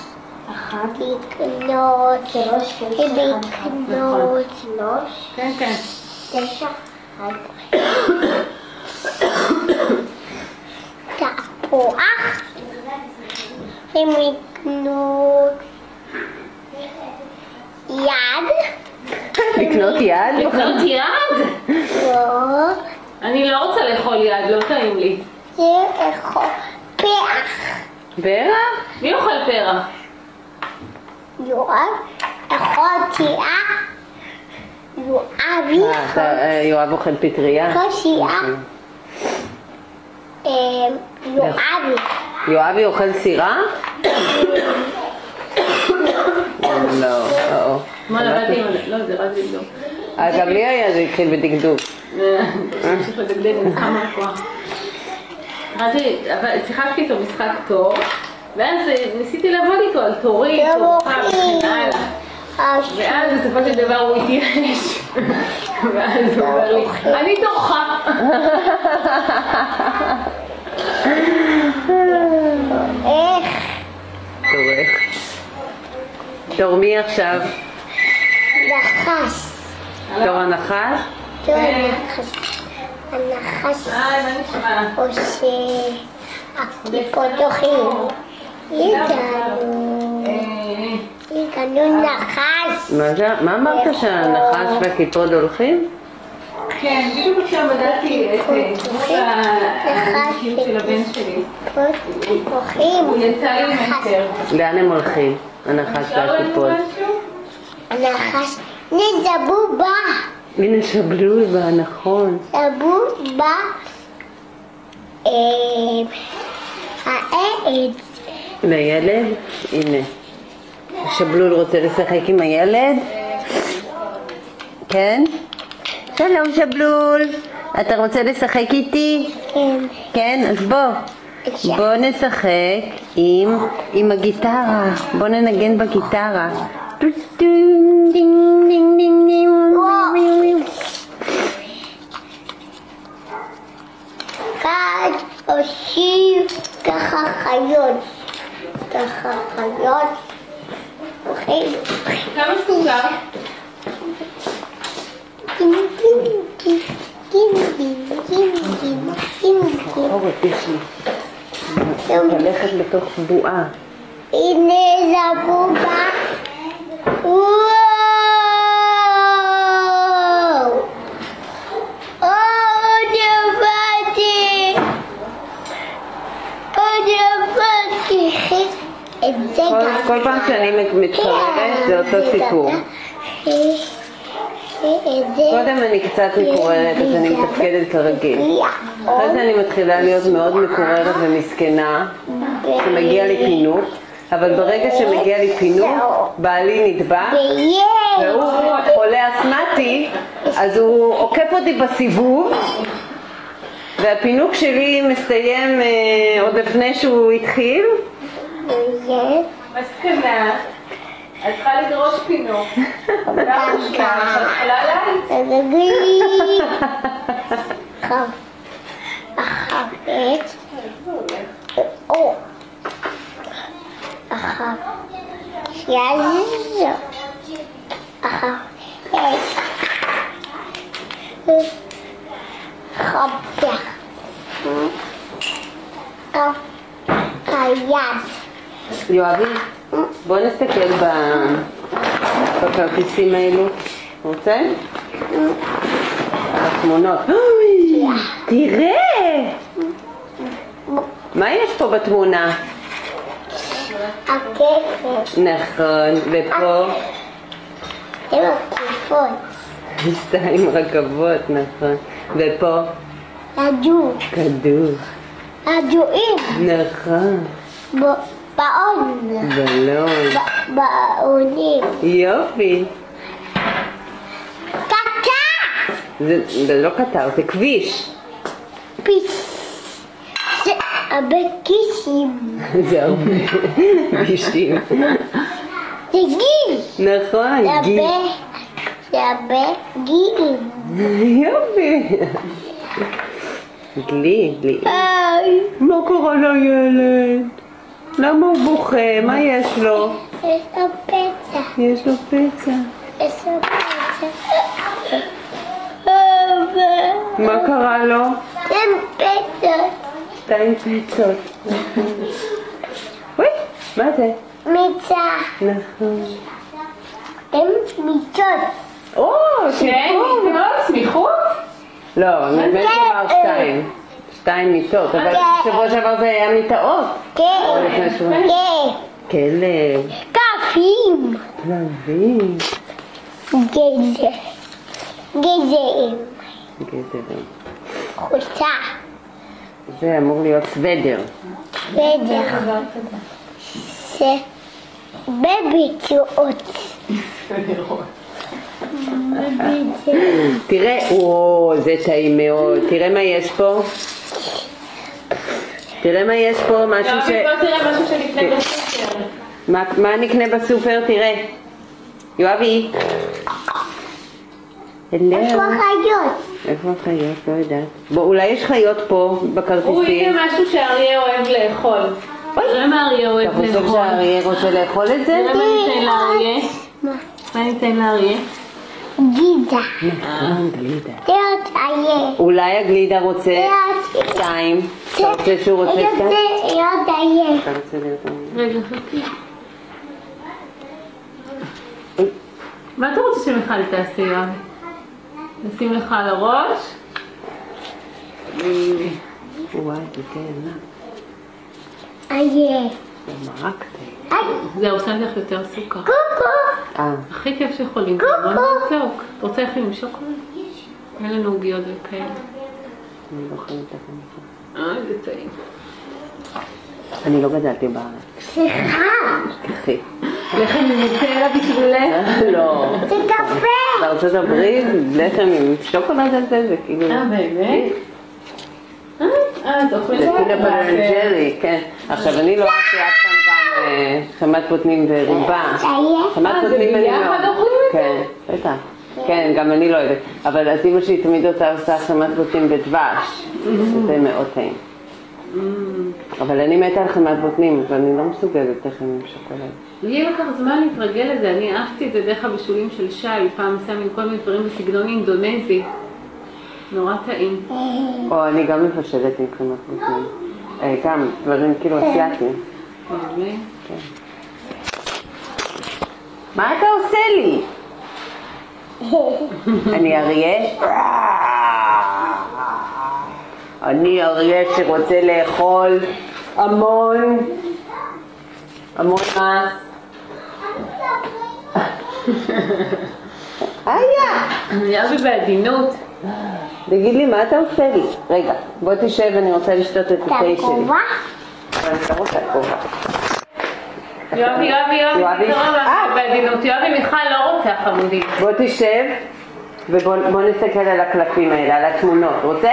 לקנות. כן, כן. 9. תפוח. הם לקנות יד. לקנות יד? לקנות יד? לא. אני לא רוצה לאכול יד, לא טעים לי. זה יכול פרח. פרח? מי אוכל פרח? יואב. יכול תיאה. יואב אוכל פטריה? יואבי. יואבי אוכל סירה? לא, מה לבדתי? לא, זה רזי לא. גם לי היה זה התחיל בדקדוק. תמשיך לדקדק, אני צריכה מהכוח. רזי, שיחקתי איתו משחק טוב, ואז ניסיתי לעבוד איתו על תורי, תורך וכן הלאה. ואז בסופו של דבר הוא התייאש, ואז הוא אומר לי, אני תורך. איך? תורך. תור מי עכשיו? נחש. תור הנחש? תור הנחש. הנחש מה נשמע? עושה הפותחים. הגענו נחש. מה אמרת שהנחש והכיפות הולכים? כן, בדיוק עכשיו בדקתי את האנשים של הבן שלי. הוא יצא לי מסר. לאן הם הולכים? הנחש והכיפות. הנחש נזבובה. הנה שבלובה, נכון. שבובה. העץ. לילד? הנה. שבלול רוצה לשחק עם הילד? כן? שלום שבלול. אתה רוצה לשחק איתי? כן. כן? אז בוא נשחק עם הגיטרה. בוא ננגן בגיטרה. כאן עושים ככה חיות. ככה חיות. אוקיי. כמה סוכר? אורת, יש לי. ללכת לתוך בועה. הנה זה בועה. וואו! עוד יפתי! את זה גם. כל פעם שאני מתקרבת זה אותו סיפור. קודם אני קצת מקוררת, אז אני מתפקדת כרגיל. אחרי זה אני מתחילה להיות מאוד מקוררת ומסכנה, שמגיע לי פינוק, אבל ברגע שמגיע לי פינוק, בעלי נדבק, והוא חולה אסמטי, אז הוא עוקף אותי בסיבוב, והפינוק שלי מסתיים עוד לפני שהוא התחיל. מסכנה. את צריכה לדרוש פינוק. יואבי, בוא נסתכל בכרטיסים האלו. רוצה? התמונות. תראה! מה יש פה בתמונה? הכסף. נכון, ופה? עם הכיפות. 2 רכבות, נכון. ופה? כדור. כדור. כדורים. נכון. באון. בלון. באונים. יופי. קטר. זה לא קטר, זה כביש. פיס. זה הרבה כיסים. זה הרבה כבישים. זה גיל. נכון, גיל. זה הרבה גילים. יופי. גלי. מה קורה לילד? למה הוא בוכה? מה יש לו? יש לו פצע. יש לו פצע. יש לו פצע. מה קרה לו? אין פצע. 2 פצעות. אוי, מה זה? מיצה. נכון. אין מיצות. או, כן, מיטות, סמיכות? לא, נדמה לי שאמר 2. 2 מיטות, אבל שבוע שעבר זה היה מיטאות. כן. כלב. כפים. כלבים. גזר. גזרים. גזרים. חולצה. זה אמור להיות סוודר. סדר. זה בביצועות. תראה, זה טעים מאוד. תראה מה יש פה. תראה מה יש פה, משהו ש... יואבי, בוא תראה משהו שנקנה בסופר. מה נקנה בסופר? תראה. יואבי. איפה החיות? איפה החיות? לא יודעת. בוא, אולי יש חיות פה בכרטיסים. הוא הנה משהו שאריה אוהב לאכול. תראה מה אריה אוהב אתה חושב לאכול. שהאריה רוצה לאכול את זה? תראה מה ניתן לאריה. מה ניתן לאריה? גידה. נכון, גלידה. זה עוד איה. אולי הגלידה רוצה 2. אתה רוצה שהוא רוצה 2? זה עוד איה. אתה רוצה להיות... רגע, חכי. מה אתה רוצה שמיכל תעשה, יואב? נשים לך על הראש? וואי, זה כן, איה. זה מרק תה. זהו, שמתי לך יותר סוכר. קוקו. הכי כיף שיכולים. בוא נתוק. אתה רוצה איך עם שוקולד? אין לנו עוגיות וכאלה. אני לא חייבת את זה. זה טעים. אני לא גדלתי בארץ. סליחה. אחי. לחם עם נוטלה בשבילך? לא. זה קפה. בארצות הברית, לחם עם שוקולד על זה, זה כאילו... באמת? זה פינאט באטר אנד ג'לי, כן. עכשיו אני לא אהבתי אף פעם גם חמת בוטנים וריבה. חמת בוטנים אני לא... ביחד אוכלים את זה? כן, בטח. כן, גם אני לא אוהבת. אבל אז אמא שלי תמיד עושה חמת בוטנים בדבש. זה מאוד טעים. אבל אני מתה על חמת בוטנים, ואני לא מסוגלת לחם עם שוקולד. לי לקח זמן להתרגל לזה, אני אהבתי את זה דרך הבישולים של שי, פעם עושה עם כל מיני דברים בסגנון אינדונזי. נורא טעים. או אני גם מבשלת עם חמת בוטנים. גם דברים כאילו אסיאטיים. באמת? מה אתה עושה לי? אני אריה? אני אריה שרוצה לאכול המון. המון מה? היה בי בעדינות. תגיד לי, מה אתה עושה לי? רגע, בוא תשב, אני רוצה לשתות את התה שלי. אבל אני לא רוצה כובע. יואבי, בעדינות. יואבי, מיכל לא רוצה חמודי. בוא תשב ובוא נסתכל על הקלפים האלה, על התמונות. רוצה?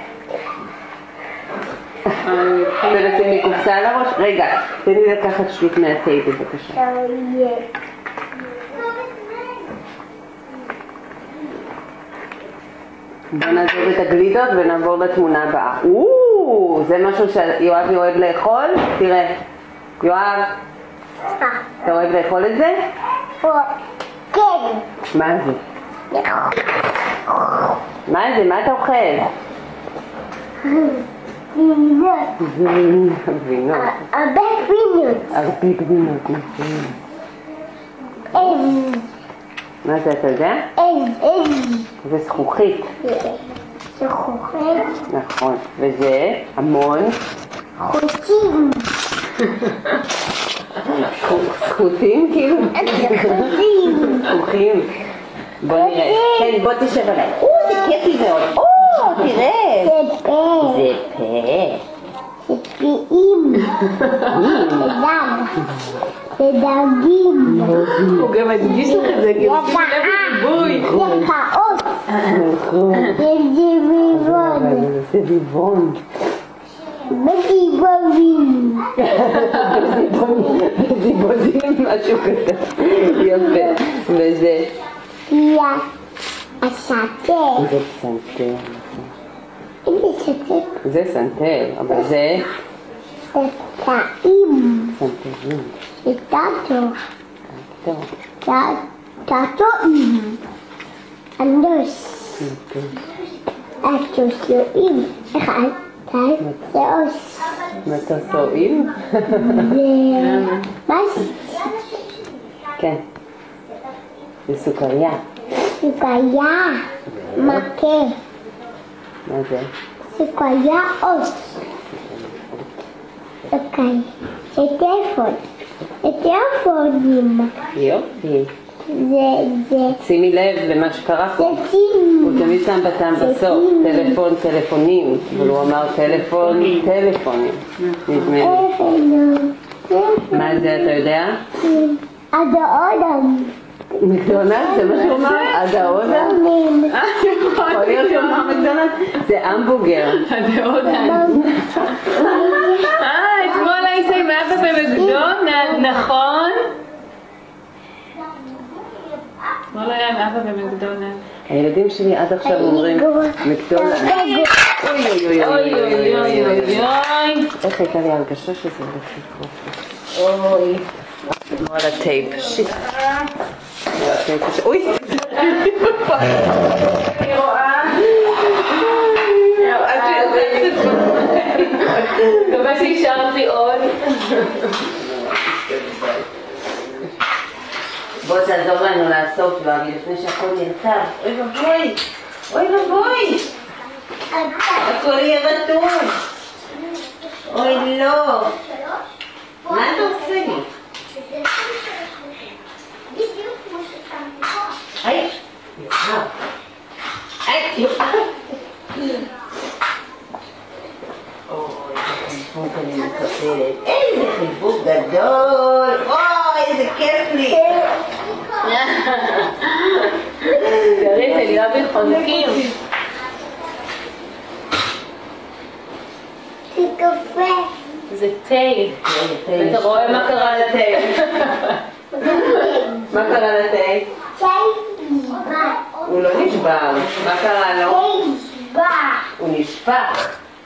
ולשים לי קופסה על הראש? רגע, תן לי לקחת שליט מהתה בבקשה. בוא נעזוב את הגלידות ונעבור לתמונה הבאה. זה משהו שיואב אוהב לאכול? תראה, יואב, אתה אוהב לאכול את זה? כן. מה זה? מה זה? מה אתה אוכל? גבינות. גבינות. הרבה גבינות. הרבה גבינות, נכון. מה זה, אתה יודע? זה זכוכית. זה זכוכית. נכון. וזה המון חוטים. זכותים כאילו? חוטים. זכוכים. בוא נראה. כן, בוא תשב עליי. זה כיפי מאוד. תראה. זה פה. זה פה. זה פיעים. זה דם. זה דגים. הוא גם מדגיש לך את זה, כאילו שימי לב לבוי. זה פעות. נכון. זה זיבון. זה ביבון. בזיבונים. בזיבונים, משהו כזה. יפה. וזה? יא. הסנטר. זה פסנתר. איזה סנטר? זה סנטר, אבל זה? זה טעים. סנטרים. זה טאטו. טוב. טאטואים. אנדוס. אטוסואים. אחד, שתיים, שלוש. מטוסואים? מה זה? כן. זה סוכריה. סוכריה. מכה. מה זה? סוכריה אות. אוקיי. זה טלפון. זה טלפונים. יופי. זה שימי לב למה שקרה פה. צינים. הוא תמיד שם בטעם בסוף. טלפון, טלפונים. אבל הוא אמר טלפון, טלפונים. נדמה לי. טלפון. מה זה, אתה יודע? עד האודם. מקדונלד? זה מה שהוא אמר? עד ההודה? יכול להיות שהוא אמר מקדונלד? זה המבורגר. אתמול הייתי עם אבא במקדונלד, נכון? אתמול היה עם אבא במקדונלד. הילדים שלי עד עכשיו אומרים מקדונלד. אוי אוי אוי אוי אוי אוי. איך הייתה לי הרגשה שזה הולך לקרות? אוי. כמו על הטייפ. שיט. אוי. אני רואה. מקווה שהשארת לי עוד. בוא תעזור לנו לאסוף לו, לפני שהכל נרטב. אוי ובוי. אוי ובוי. הכל יהיה רטוב. אוי לא. מה אתה עושה לי? היי, יואב. היי, יואב. אוי, איזה חיבוק אני מקבלת. איזה חיבוק גדול. אוי, איזה כיף לי. גבי חונקים. זה קפה. זה תה. אתה רואה מה קרה לתה? מה קרה לתה? תה נשבר. הוא לא נשבר. מה קרה לו? תה נשבר. הוא נשפך.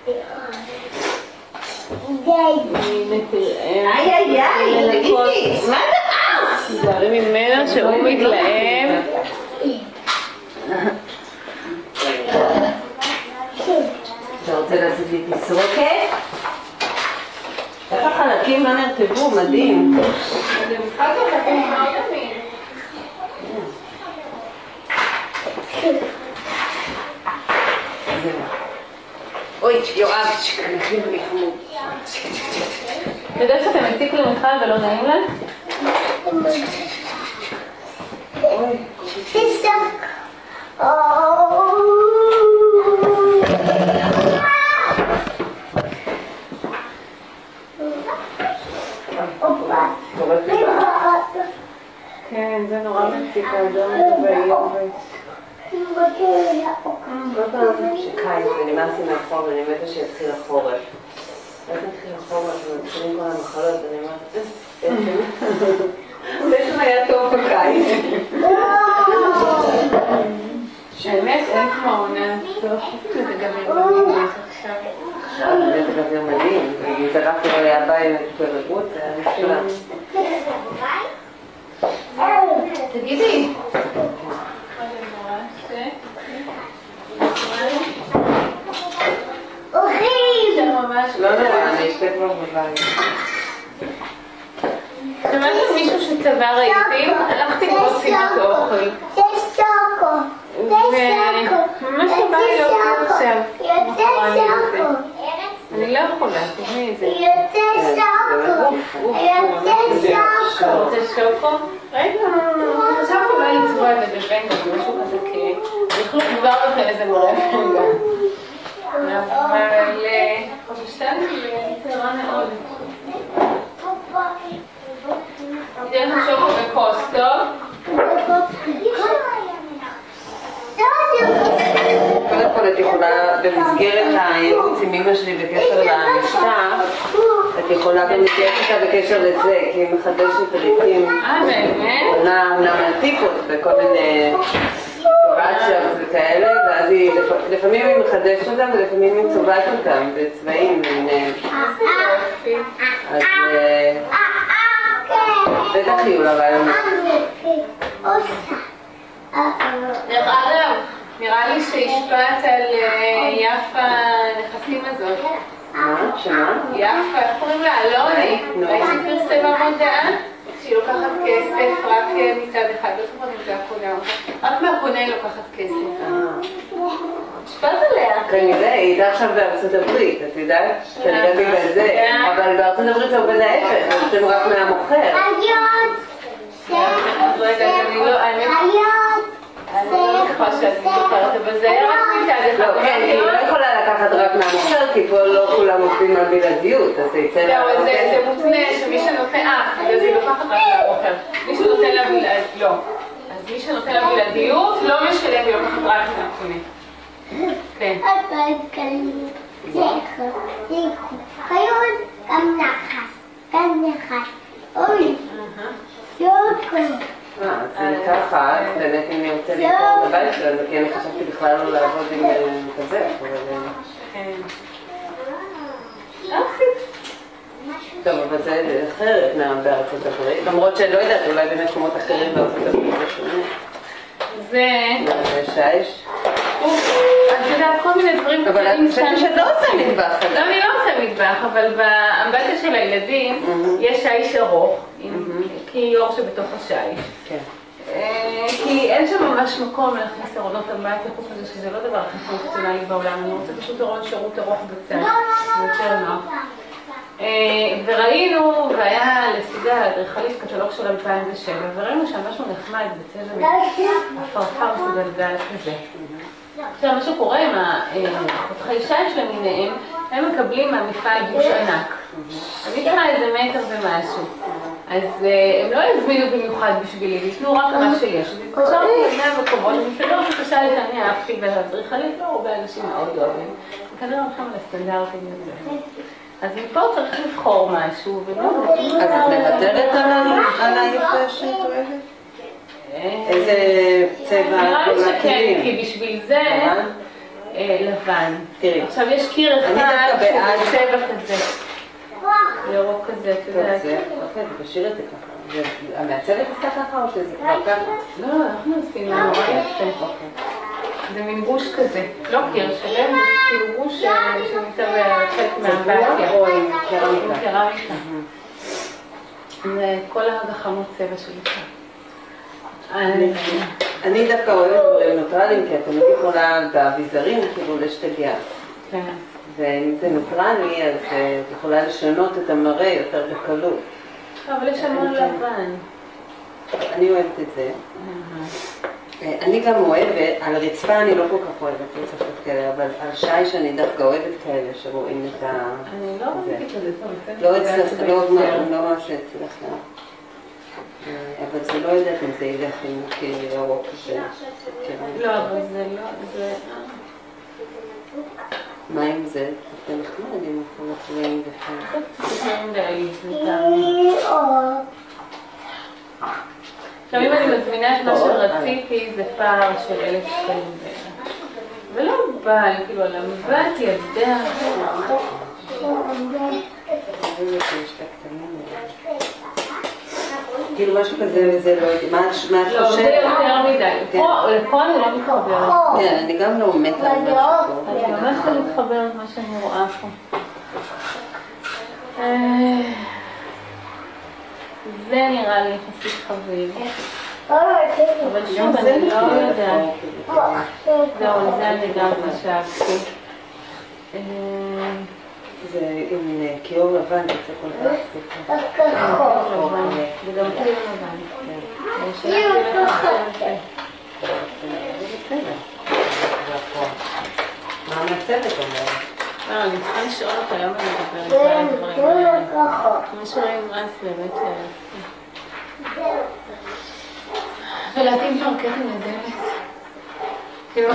הנה תראה. איי, תגידי, מה זה? תזהרי ממנו שהוא מתלהב. אתה רוצה לעשות לי תסרוקת? איך החלקים לא נרטבו? מדהים. זה משחק אותך מאוד תמיד. אוי, יואב, נכין לי חמוד. אתה יודע שאתה מציק למיכל ולא נעים לה? זה סוק. כן, זה נורא מציק, האדום הזה שקיץ, ונמאס לי מהחורף, אני מתה שיתחיל החורף. אז נתחיל החורף, ומתחילים כל המחלות, אני אומרת, בעצם היה טוב בקיץ. האמת, אין כמו העונה, זה גם ירמנים עכשיו. עכשיו זה גם ירמנים, אם זה רק לא היה בא עם התפררות, זה היה נפלא. תגידי. לא נורא, אני אשתה כבר בבית. שמעת מישהו שצבע רהיטים? הלכתי לראות פינת אוכל. זה סוקו. זה סוקו. ממש בא לי להוציא עכשיו. יוצא סוקו. אני לא יכולה, תראי את זה. יוצא סוקו. יוצא אתה סוקו. רוצה שוקו? רגע, עכשיו אולי לצבוע את זה בבנגה, משהו כזה כי... יכלו כבר אותה איזה מרפנגה. אבל חוששתן שלי צערה מאוד. תהיה לך שוקו בכוס, טוב? קודם כל את יכולה במסגרת הייעוץ עם אמא שלי בקשר למשטר, את יכולה גם להתייעץ איתה בקשר לזה, כי היא מחדשת לעיתים באמת? עונה מהטיפות בכל מיני סיטואציות וכאלה, ואז היא לפעמים היא מחדשת אותם ולפעמים היא צובעת אותם בצבעים למיניהם. אז בטח יהיו לה רעיון. דרך אגב, נראה לי שהשפעת על יפה הנכסים הזאת. מה? שמה? יפה, איך קוראים לה? אלוני. הייתי פרסמה מודעה שהיא לוקחת כסף רק מצד אחד, לא זוכרת אם זה הקונה או רק מהקונה היא לוקחת כסף. השפעת עליה. כנראה, היא הייתה עכשיו בארצות הברית, את יודעת? כנראה בגלל זה, אבל בארצות הברית זה עובד ההפך, זה פשוט רק מהמוכר. אז רגע, אני לא בטוחה שאני זוכרת, אבל זה היה רק מצד אחד. לא, כן, היא לא יכולה לקחת רק מהמוכר, כי פה לא כולם עובדים על בלעדיות, אז זה יצא לה... זהו, זה מותנה שמי שנותן... בגלל זה היא לוקחת רק מהמוכר. מי שנותן לה בלעדיות, לא. אז מי שנותן לה בלעדיות לא משלם, היא לוקחת רק מהקונה. כן. זה חיון, גם נחס, גם נחס. אוי, שוקו. אז ככה, באמת אם אני רוצה להתקרב בבית שלנו, כי אני חשבתי בכלל לא לעבוד עם כזה, אבל... טוב, אבל זה אחרת בארצות הברית, למרות שאני לא יודעת, אולי במקומות אחרים בארצות הברית זה שונה. זה... שיש. את יודעת, כל מיני דברים... אבל אני חושבת שאת לא עושה מטבח. לא, אני לא עושה מטבח, אבל באמבטיה של הילדים יש שיש ארוך, כי היא אור שבתוך השיש. כן. כי אין שם ממש מקום להכניס ארונות אמבטיה, חוץ מזה שזה לא דבר הכי פונקציונלי בעולם, אני רוצה פשוט ארון שירות ארוך בצד, זה יותר נוח. וראינו, והיה לסיגה אדריכלית קטלוג של 2007, וראינו שם משהו נחמד בצבע הפרפר סגלגל כזה. עכשיו, מה שקורה עם הפותחי שיש למיניהם, הם מקבלים מהמפעל גוש ענק. אני צריכה איזה מטר ומשהו. אז הם לא יזמינו במיוחד בשבילי, יתנו רק מה שיש. אז התקשרתי ל100 מקומות, ומסתבר שקשה לי שאני אהבתי והאדריכלית לא הרבה אנשים מאוד אוהבים. וכנראה הולכים על הסטנדרטים יותר. אז מפה צריך לבחור משהו, ולא... אז את מוותרת על היפה שאת אוהבת? איזה צבע? נראה לי שכן, כי בשביל זה לבן. עכשיו יש קיר אחד שהוא צבע כזה. ירוק כזה, אתה יודעת. אוקיי, תשאיר את זה ככה. המעצבת עשתה ככה או שזה כבר ככה? לא, אנחנו עושים נורא יפה. זה מין גוש כזה, לא קיר שלם, זה כאילו גוש שנמצא בחלק מהאמבטיה. או עם קרמיקה? עם קרמיקה. זה כל הגחמות צבע שלי. אני דווקא אוהבת דברים נוטרליים, כי את תמיד יכולה באביזרים כאילו להשתגע. כן. ואם זה נוטרלי, אז את יכולה לשנות את המראה יותר בקלות. אבל יש המון לבן. אני אוהבת את זה. אני גם אוהבת, על רצפה אני לא כל כך אוהבת רצפות כאלה, אבל על שיש אני דווקא אוהבת כאלה שרואים את ה... אני לא ראיתי כזה טוב. לא אצלך, לא מה שאצלך. אבל זה לא יודעת אם זה ילך עם ירוק כזה. לא, אבל זה לא... מה עם זה? אתה נחמד אם אנחנו מצביעים בפעם. קצת צריכים להעיז. עכשיו אם אני מזמינה את מה שרציתי זה פער של 1,000 שקלים בערך. ולא בא, כאילו על המבט ידע. כאילו משהו כזה וזה לא יודעים, מה את חושבת? לא, זה יותר מדי. לפה אני לא מתחברת. כן, אני גם לא מתה על משהו פה. אני ממש לא מתחברת מה שאני רואה פה. זה נראה לי יחסית חביב. אבל שוב אני לא יודעת. זהו, זה אני גם חשבתי. זה עם קיור לבן, זה כל כך לבן. זה גם קיור לבן. שלחתי לך אחרת. מה המצבת אומרת? לא, אני צריכה לשאול אותה למה אני מדברת על הדברים האלה. מה שרואים רץ באמת ולהתאים פרקטים לדלת. כאילו,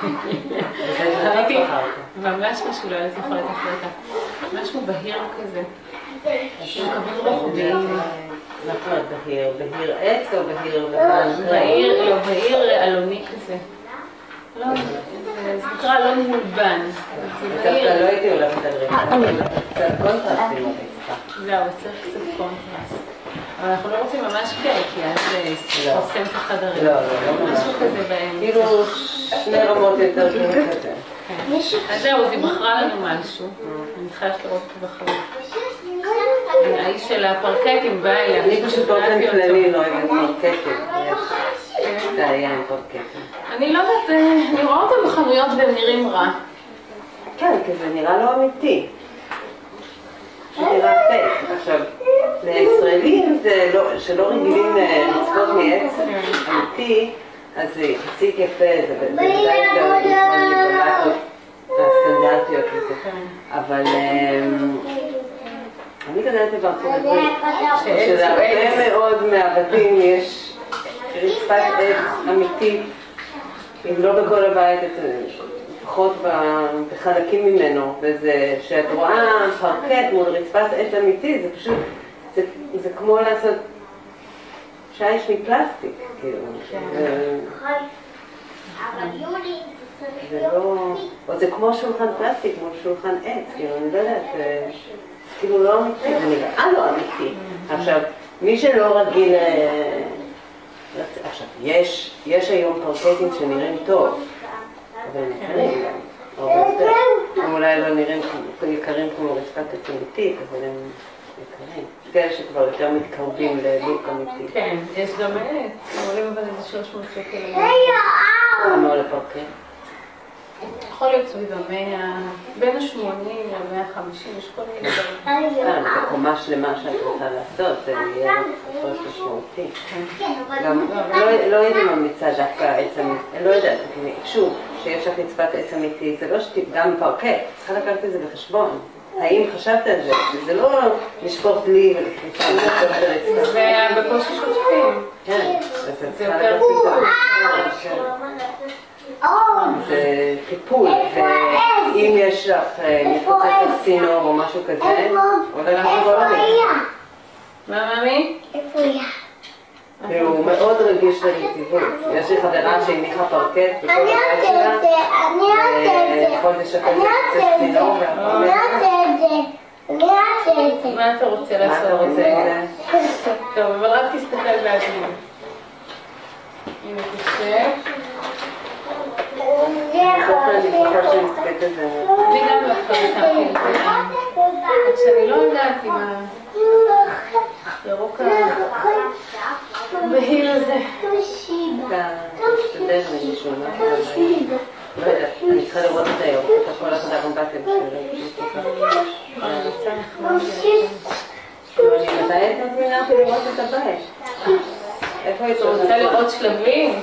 ממש משהו לא הייתי יכולה לתפל אותה. משהו בהיר כזה. מקבל רוחבים. מה קורה בהיר? בהיר עץ או בהיר לבן? בהיר אלוני כזה. לא, זה נקרא לא מולבן. דווקא לא הייתי הולכת על רצפה. קצת קונטרסטים הרצפה. זהו, צריך קצת קונטרסט. אבל אנחנו לא רוצים ממש כי אז זה חוסם את החדרים. לא, לא. משהו כזה באמצע. כאילו 2 רמות יותר כזה. אז זהו, אז היא בחרה לנו משהו. אני צריכה לראות אותו בחיים. האיש של הפרקטים בא אליה. אני פשוט באופן כללי לא אוהבת פרקטים. יש בעיה עם פרקטים. אני לא יודעת, אני רואה אותם בחנויות והם נראים רע. כן, כי זה נראה לא אמיתי. זה נראה פייק. עכשיו, לישראלים זה שלא רגילים לצפות מעץ אמיתי, אז זה יחסית יפה, זה בוודאי יותר מגבלת הסטנדרטיות וזה. אבל אני גדלתי בארצות הברית, שלהרבה מאוד מהבתים יש רצפת עץ אמיתית, אם לא בכל הבית, לפחות בחלקים ממנו, וזה שאת רואה פרקט מול רצפת עץ אמיתית, זה פשוט, זה כמו לעשות שיש מפלסטיק, כאילו. זה לא, או זה כמו שולחן פלסטיק, כמו שולחן עץ, כאילו, אני לא יודעת, כאילו לא אמיתי, זה נראה לא אמיתי. עכשיו, מי שלא רגיל, עכשיו, יש היום פרקטים שנראים טוב, אבל הם יקרים גם, הרבה יותר. הם אולי לא נראים יקרים כמו רצפת עץ אמיתית, אבל הם יקרים. יש כאלה שכבר יותר מתקרבים ללוק אמיתי. כן, יש גם עץ, הם עולים אבל איזה 300 שקל. כמה עולה פרקט? יכול להיות סביב בין ה-80 ל-150, יש כל מיני דברים. זה קומה שלמה שאת רוצה לעשות, זה יהיה פחות משמעותי. גם לא הייתי ממליצה דווקא עץ אמיתי, לא יודעת, שוב, שיש לך רצפת עץ אמיתי, זה לא שתפגם פרקט, צריכה לקחת את זה בחשבון. האם חשבת על זה? שזה לא לשפוך דלי ולפתוח את הרצפה. ובקושי שוטפים. כן, זה יותר פיתוח. זה טיפול, ואם יש לך מפוצצת צינור או משהו כזה, אולי לך גולני. מה מאמי? איפה היה? והוא מאוד רגיש לרטיבות. יש לי חברה שהניחה פרקט בכל הבית שלה, ויכולת לשפץ את צינור והפרקט. מה אתה רוצה לעשות? מה אתה רוצה את זה? טוב, אבל רק תסתכל בעצמי. הנה תשב. אני בטוחה שנספק את זה. אני גם לא חזקתי את זה. שאני לא יודעת אם הירוק הבהיר הזה. אתה משתדל למישהו, לא יודעת, אני צריכה לראות את הירוק, את הכל החדר אמבטיה בשביל מתי היית מזמינה אותי לראות את הבית? איפה היית רוצה לראות שלבים?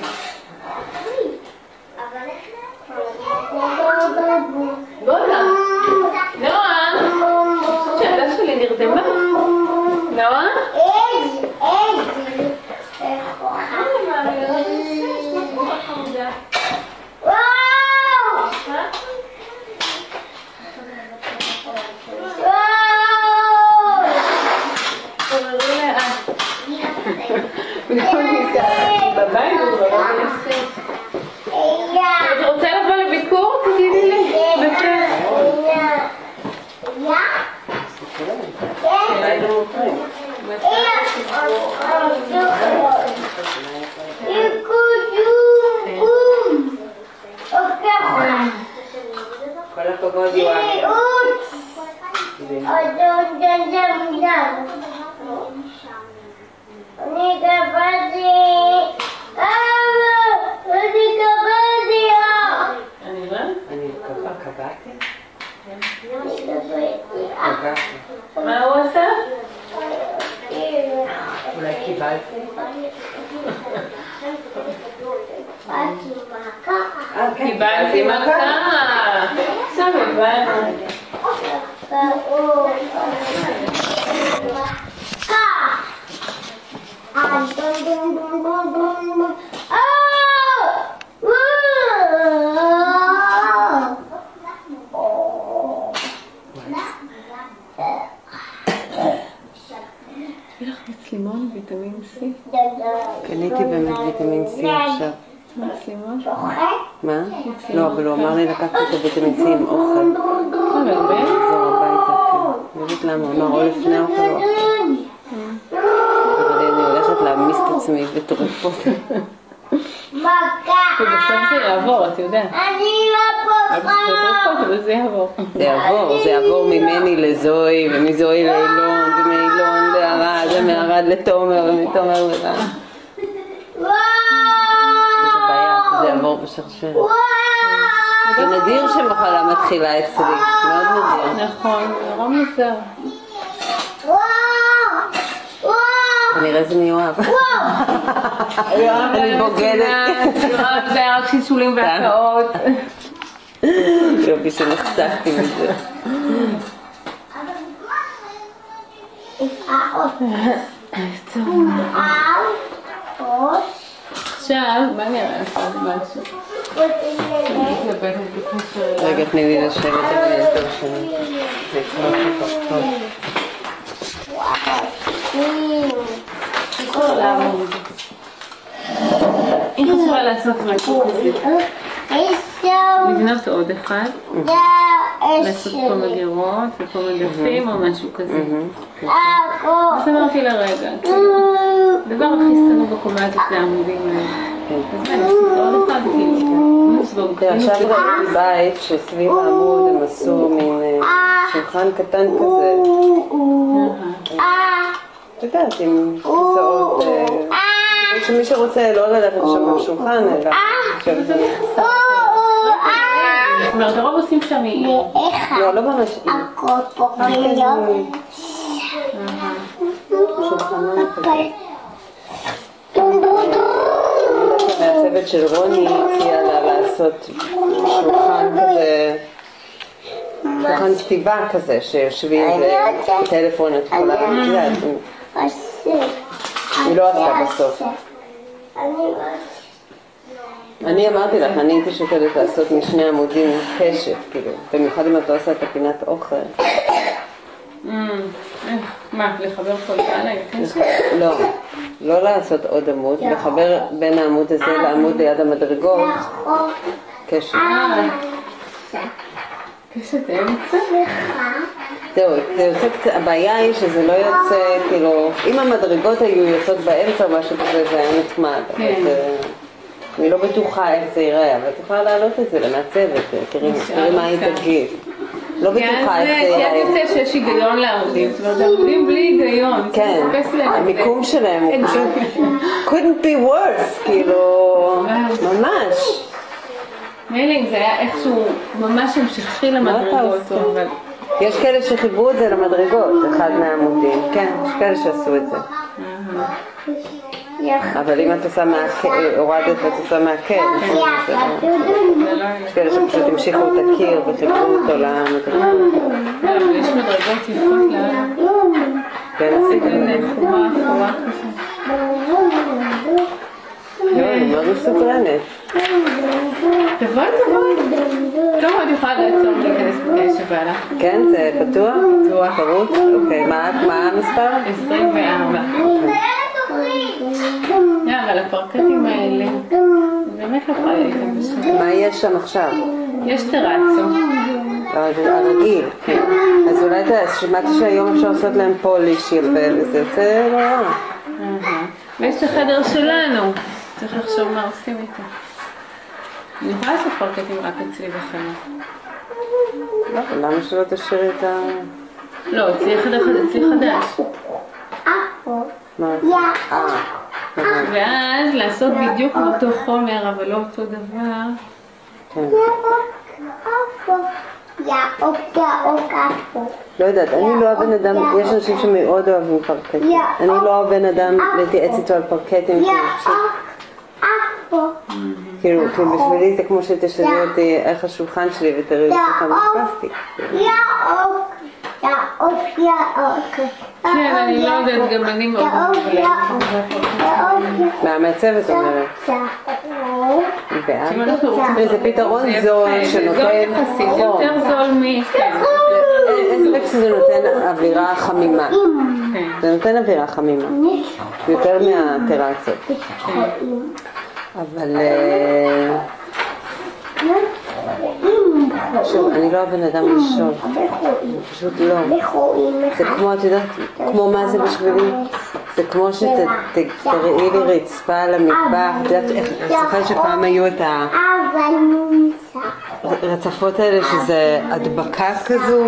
בואנה, נועה, שהילדה שלי נרדמה. נועה? בבית הוא לא את רוצה לבוא לביקור? תגידי לי. כל הכבוד יואב. קבעתי? מה הוא עשה? אולי קיבלתי? קיבלתי מכה. עכשיו הבנו. מצלימון, ויטמין C. קניתי באמת ויטמין C עכשיו. מצלימון? מה? לא, אבל הוא אמר לי לקחת את הוויטמין C עם אוכל. באמת? לחזור הביתה, כן. לא יודעת למה, הוא אמר או לפני אוכל או אחרי. אבל אני הולכת להעמיס את עצמי בתרופות. ובסוף זה יעבור, את יודעת. אני לא פוסחה. אבל זה יעבור. זה יעבור ממני לזוהי, ומזוהי לאילון, ומאילון לערד, ומערד לתומר, ומתומר לרע. זה בעיה, זה יעבור בשרשרת. זה נדיר שמחלה מתחילה אצלי, מאוד נדיר. נכון, נורא מוזר. כנראה זה מיואב. אני בוגדת. זה היה רק שלשולים והקאות. יופי שנחשפתי מזה. עכשיו, מה נראה לך? משהו? רגע, תני לי לשבת את זה יותר שנים. היא חשבה לעשות משהו כזה. לבנות עוד אחד, לעשות פה מגירות ופה מדפים או משהו כזה. אז אמרתי לה רגע, הדבר הכי שנוא בקומה הזאת זה העמודים האלה. אז מה, נסתכל עוד אחד כאילו. עכשיו ראיתי בית שסביב העמוד הם עשו מין שולחן קטן כזה. את יודעת, עם כיסאות. שמי שרוצה לא ללכת שם בשולחן, אלא... זאת אומרת, הרוב עושים שם אי. לא, לא ממש אי. שולחן לא נפגע. מהצוות של רוני הציעה לה לעשות שולחן כזה שולחן כתיבה כזה, שיושבים בטלפון, את יכולה לדעת. היא לא עשתה בסוף. אני אמרתי לך, אני הייתי שוקלת לעשות משני עמודים קשת, כאילו, במיוחד אם את לא עושה את הפינת אוכל. מה, לחבר פולקן לקשת? לא, לא לעשות עוד עמוד, לחבר בין העמוד הזה לעמוד ליד המדרגות, קשת. קשת אמצע? זהו, זה יוצא קצת, הבעיה היא שזה לא יוצא, כאילו, אם המדרגות היו יוצאות באמצע או משהו כזה, זה היה נחמד. אני לא בטוחה איך זה ייראה, אבל את יכולה להעלות את זה למעצבת, תראי מה היא תגיד. לא בטוחה איך זה ייראה. כי את יוצא שיש היגיון לעמודים, זאת אומרת, העמודים בלי היגיון. כן, המיקום שלהם הוא פשוט couldn't be worse, כאילו, ממש. מילא אם זה היה איכשהו ממש המשכי למדרגות, אבל... יש כאלה שחיברו את זה למדרגות, אחד מהעמודים, כן, יש כאלה שעשו את זה. אבל אם את עושה הורדת ואת עושה מהקר, יש כאלה שפשוט המשיכו את הקיר וחיברו אותו למדרגות. אבל יש מדרגות יפות לה... כן, עשית. חומה אפורה כזה. לא, אני מאוד מסוקרנת. תבואי. טוב, אני יכולה לעצור להיכנס בקשב בעלה. כן, זה פתוח? פתוח. פרוץ? אוקיי, מה המספר? 24. אבל הפרקטים האלה, באמת לא יכולה להתאים בשביל. מה יש שם עכשיו? יש טרצו. הרגיל. אז אולי שמעתי שהיום אפשר לעשות להם פוליש יפה, וזה יוצא לא רע. ויש את החדר שלנו, צריך לחשוב מה עושים איתו. אני יכולה לעשות פרקטים רק אצלי בחדר. לא, למה שלא תשאירי את ה... לא, אצלי חדש. מה? ואז לעשות בדיוק אותו חומר, אבל לא אותו דבר. כן. לא יודעת, אני לא הבן אדם, יש אנשים שמאוד אוהבים פרקטים. אני לא הבן אדם להתייעץ איתו על פרקטים, כאילו בשבילי זה כמו שתשאלי אותי איך השולחן שלי ותראי לי שולחן בפלסטיק. כן, אני לא יודעת, גם אני מאוד מובלת. מהמעצבת אומרת. זה פתרון זול שנותן... זה יותר זול מ... אין ספק שזה נותן אווירה חמימה. זה נותן אווירה חמימה. יותר מהטרצות. אבל... שוב, אני לא הבן אדם לשאול, פשוט לא. זה כמו, את יודעת, כמו מה זה בשבילי? זה כמו שתראי לי רצפה על המטבח, את יודעת, אני זוכרת שפעם היו את הרצפות האלה שזה הדבקה כזו,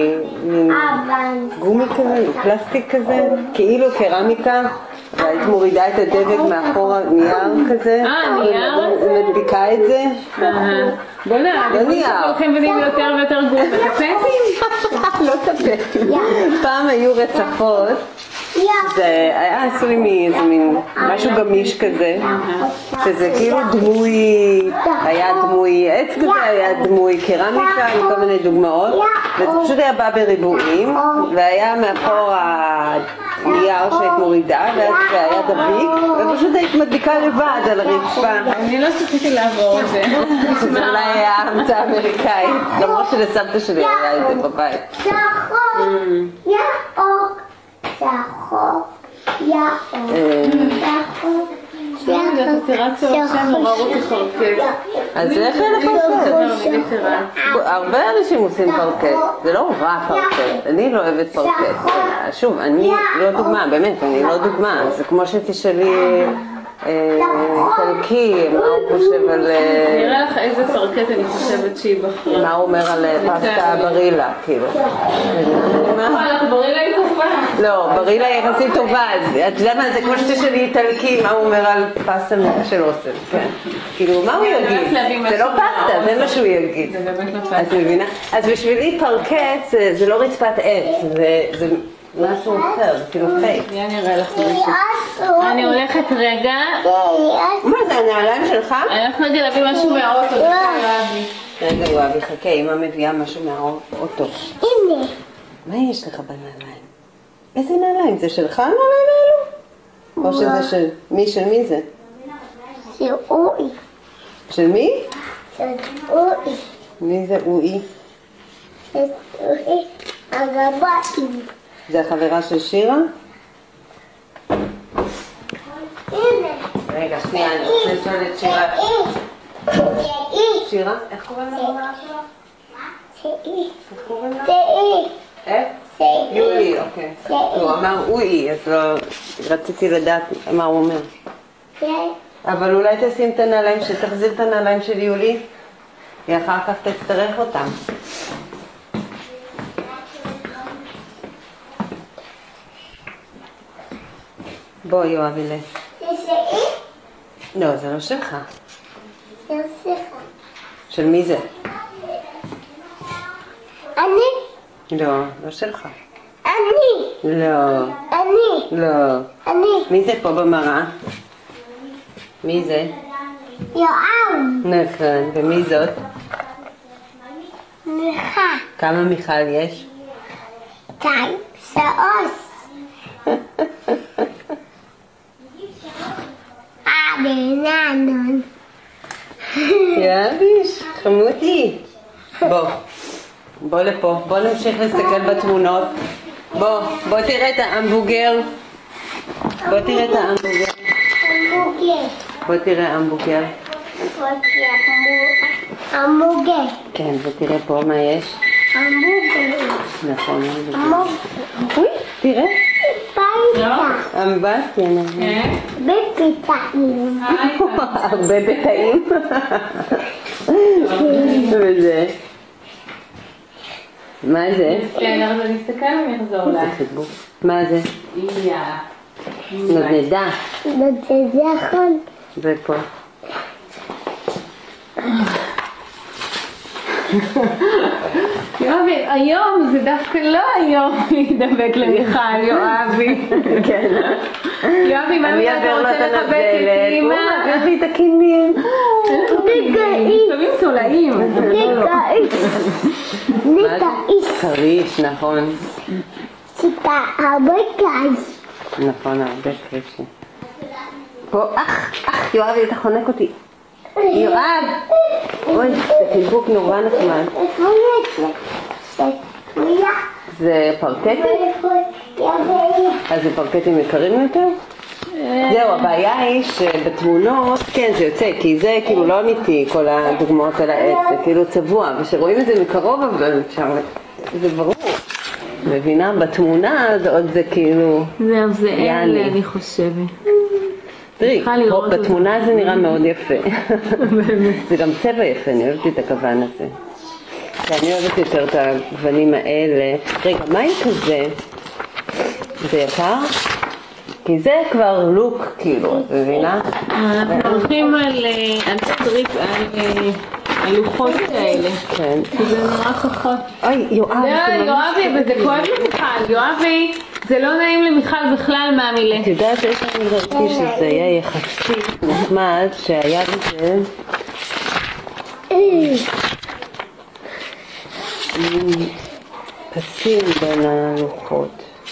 מגומי כזה, מפלסטיק כזה, כאילו קרמיקה. והיית מורידה את הדבק מאחור נייר כזה, ומדביקה את זה. בונה, אני הולכים ונהיים יותר ויותר גרועים. טפטים? לא טפטים. פעם היו רצפות, זה היה עשוי מאיזה מין משהו גמיש כזה, שזה כאילו דמוי, היה דמוי עץ כזה, היה דמוי קרמיקה עם כל מיני דוגמאות, וזה פשוט היה בא בריבועים, והיה מאחור הנייר שהיית מורידה, ואז זה היה דביק, ופשוט היית מדביקה לבד על הרצפה. אני לא צריכתי לעבור את זה. זה אולי היה המצאה אמריקאית, למרות שלסבתא שלי היה את זה בבית. אז איך לך הרבה אנשים עושים פרקט, זה לא רע פרקט, אני לא אוהבת פרקט. שוב, אני לא דוגמה, באמת, אני לא דוגמה, זה כמו שתשאלי איטלקי, מה הוא חושב על... נראה לך איזה פרקט אני חושבת שהיא בחרה. מה הוא אומר על פסטה ברילה, כאילו. ברילה היא טובה. לא, ברילה היא יחסית טובה, את יודעת מה, זה כמו שתשאלי איטלקי, מה הוא אומר על פסטה של אוסם, כן. כאילו, מה הוא יגיד? זה לא פסטה, זה מה שהוא יגיד. זה באמת לא פסטה. את מבינה? אז בשבילי פרקט זה לא רצפת עץ, משהו אחר, כאילו פייק. אני אראה לך משהו. אני הולכת רגע. מה זה, הנעליים שלך? אני הולכת רגע להביא משהו מהאוטו, יואבי. רגע יואבי, חכה, אמא מביאה משהו מהאוטו. הנה. מה יש לך בנעליים? איזה נעליים? זה שלך הנעליים האלו? או שזה של מי? של מי זה? זה אוי. של מי? זה אוי. מי זה אוי? זה אוי. הגבאים. זה החברה של שירה? הנה. רגע, שנייה, אני רוצה לשאול את שירה. זה אי. שירה? איך קוראים לחברה שלך? זה אי. איך קוראים לה? זה אי. איך? זה אי. יולי, אוקיי. הוא אמר אוי, אז לא... רציתי לדעת מה הוא אומר. זה אבל אולי תשים את הנעליים, שתחזיר את הנעליים של יולי, היא אחר כך תצטרך אותם. בוא יואב אלה. זה אי. לא, זה לא שלך. זה שיחה. של מי זה? אני. לא, לא שלך. אני. לא, אני. לא. אני. מי זה פה במראה? מי זה? יואב. נכון, ומי זאת? מיכה. כמה מיכל יש? 2, 3. בננון. יאביש, חמודי. בוא לפה, בוא נמשיך להסתכל בתמונות. בוא תראה את ההמבורגר. בוא תראה את ההמבורגר. המבוגר. בוא תראה המבורגר. המבוגר. כן, ותראה פה מה יש. המבוגר. נכון, המבורגר. המבוגר. אוי, תראה. פיתה. אמבטיה. כן? בפיתאים. הרבה בתאים. וזה. מה זה? בסדר, אז אני אסתכל אם יחזור לה. מה זה? יאללה. נדנדה. זה יכול. זה פה. יואבי, היום זה דווקא לא היום להידבק למיכל, יואבי. כן. יואבי, מה אתה רוצה לחבק את אימא? הוא מעביר לי את הכינים. לפעמים תולעים. נקאיס. חריש, נכון. שיטה הרבה קייס. נכון, הרבה קרישי. פה, יואב, אתה חונק אותי. יואב! אוי, זה חיבוק נורא נחמד. איפה יש זה? זה פרקטים? אז זה פרקטים יקרים יותר? זהו, הבעיה היא שבתמונות, כן זה יוצא, כי זה כאילו לא אמיתי, כל הדוגמאות על העץ, זה כאילו צבוע, ושרואים את זה מקרוב אבל זה ברור. מבינה, בתמונה עוד זה כאילו... זהו, זה אלה, אני חושבת. תראי, בתמונה זה נראה מאוד יפה. זה גם צבע יפה, אני אוהבת את הכוון הזה. אני אוהבת יותר את הגוונים האלה. רגע, מה עם כזה? זה יקר? כי זה כבר לוק, כאילו, את מבינה? אנחנו הולכים על הלוחות האלה. כן. כי זה נורא כוחות. אוי, יואב. לא, יואבי, וזה כואב למיכל. יואבי, זה לא נעים למיכל בכלל מהמילה. את יודעת שיש לנו דרכי שזה היה יחסית נחמד, שהיה בזה... פסים בין הלוחות.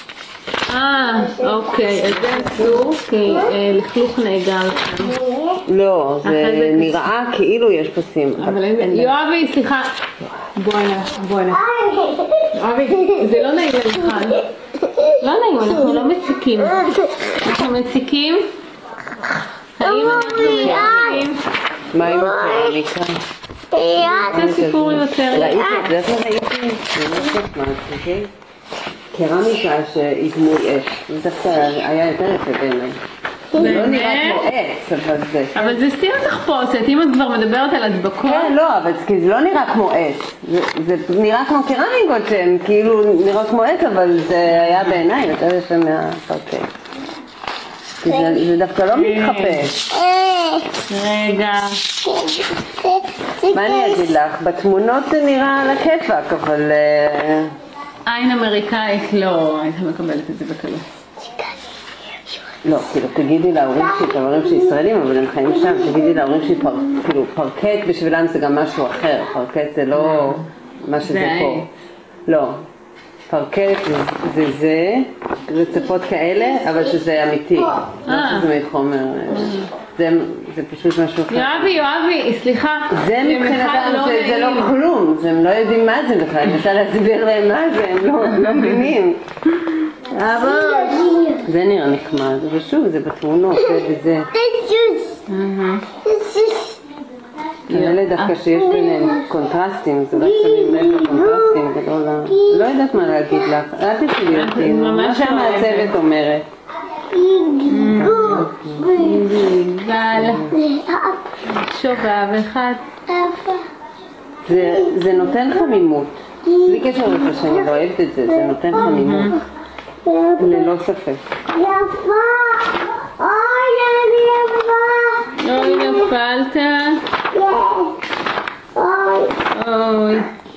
אוקיי, אז זה אסור, כי לכלוך נאגר כאן. לא, זה נראה כאילו יש פסים. יואבי, סליחה. בואי נא. יואבי, זה לא נעים למיכל. לא נעים, אנחנו לא מציקים. אנחנו מציקים? האם אנחנו מציקים? מה עם הקרמיקה? זה סיפור יותר... ראיתי, זה כבר ראיתי, זה ממש נחמד, אוקיי? קרמיקה שהיא דמוי אש, זה דווקא היה יותר יפה בעיניי. לא נראה כמו עץ, אבל זה... אבל זה סתם תחפושת, אם את כבר מדברת על הדבקות... כן, לא, אבל זה לא נראה כמו עץ. זה נראה כמו קרמיקות שהן כאילו נראות כמו עץ, אבל זה היה בעיניי יותר יפה מהפרקט. זה דווקא לא מתחפש. רגע. מה אני אגיד לך? בתמונות זה נראה על הכיפק, אבל... עין אמריקאית לא היית מקבלת את זה בקלות. לא, כאילו תגידי להורים שישראלים, אבל הם חיים שם, תגידי להורים כאילו פרקט בשבילם זה גם משהו אחר, פרקט זה לא מה שזה פה. לא, פרקט זה רצפות כאלה, אבל שזה אמיתי, לא שזה מחומר, זה פשוט משהו אחר. יואבי, סליחה. זה מבחינתם, זה לא כלום, הם לא יודעים מה זה בכלל, אני רוצה להסביר להם מה זה, הם לא מבינים. אבל זה נראה נחמד, ושוב זה בתמונות, וזה. אלה דווקא שיש ביניהם קונטרסטים, זה לא שמים לב לקונטרסטים גדול. לא יודעת מה להגיד לך, אל תשאלי אותי, מה שהמעצבת אומרת. גל, שובב אחד. זה נותן חמימות, בלי קשר לזה שאני לא אוהבת את זה, זה נותן חמימות, ללא ספק. יפה! אוי, אני יפה! אוי, נפלת. אוי. אוי.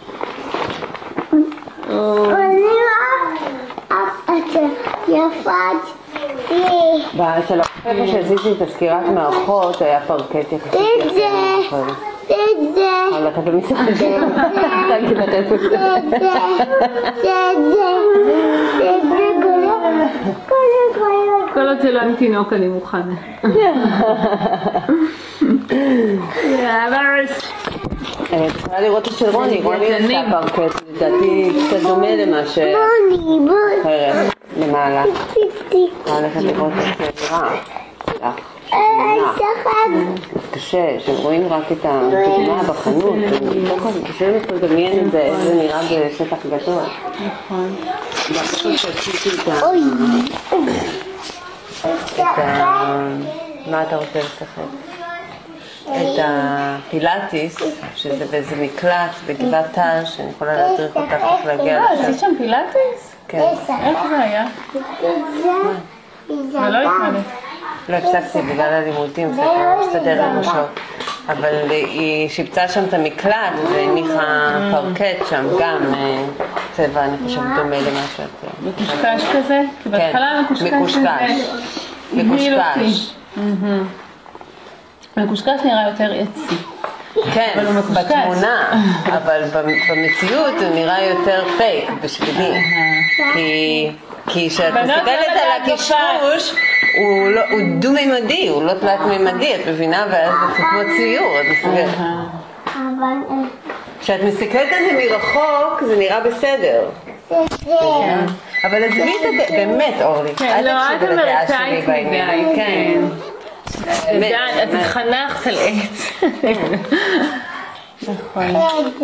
אני את יפה. אצל איפה שעשיתי את הסקירת מערכות היה פרקט יחסית. זה. אבל אתה במסך שלו. תגיד לך איפה זה. כל עוד זה לא עם תינוק אני מוכנה. צריכה לראות את של רוני עשתה פרקט, לדעתי קצת דומה למה אחרת, למעלה. הולכת לראות את זה רע. קשה, שרואים רק את הדוגמה בחנות, קשה לדמיין את זה, איך זה נראה בשטח גדול. נכון. מה אתה רוצה לשחק? את הפילאטיס, שזה באיזה מקלט בגבעת טל, שאני יכולה להדריך אותך איך להגיע לשם. עשית שם פילאטיס? כן. איך זה היה? זה לא התמלא. לא הפסקתי בגלל הלימודים, זה כבר מסתדר עם שעות. אבל היא שיפצה שם את המקלט והניחה פרקט שם, גם צבע, אני חושבת, דומה למה שאת... מקושקש כזה? כי בהתחלה מקושקש זה... מקושקש. מקושקש נראה יותר עצי. כן, בתמונה, אבל במציאות הוא נראה יותר פייק בשבילי. כי כשאת מסתכלת על הקשקוש, הוא דו-מימדי, הוא לא תלת-מימדי, את מבינה? ואז זה כמו ציור, את מסתכלת. כשאת מסתכלת על זה מרחוק, זה נראה בסדר. אבל עזבי את זה, באמת אורלי, אל תקשיב לדעה שלי בעניין. כן. את התחנכת על עץ. נכון.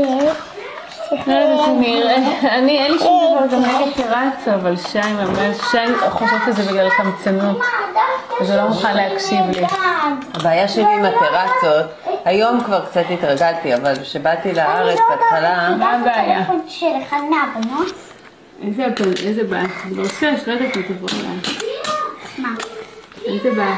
אני אין לי שום דבר גם נגד טרצה, אבל שי ממש, שי חושב שזה בגלל קמצנות, אז הוא לא מוכן להקשיב לי. הבעיה שלי עם הטרצות, היום כבר קצת התרגלתי, אבל כשבאתי לארץ בהתחלה... מה הבעיה? של אחד מהבנות? איזה בעיה? לא עושה, שלא יודעת מה תבוא לה. מה? איזה בעיה?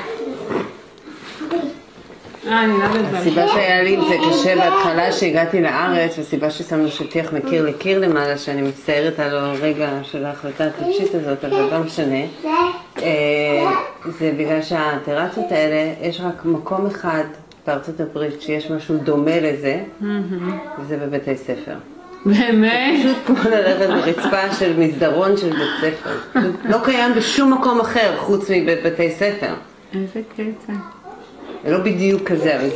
אני לא יודעת. הסיבה שהיה לי זה קשה בהתחלה שהגעתי לארץ, והסיבה ששמנו שטיח מקיר לקיר למעלה, שאני מצטערת על הרגע של ההחלטה הטיפשית הזאת, אבל לא משנה. זה בגלל שהטרצות האלה, יש רק מקום אחד בארצות הברית שיש משהו דומה לזה, וזה בבתי ספר. באמת? פשוט כמו ללכת ברצפה של מסדרון של בית ספר. לא קיים בשום מקום אחר חוץ מבתי ספר. איזה קטע. זה לא בדיוק כזה, אבל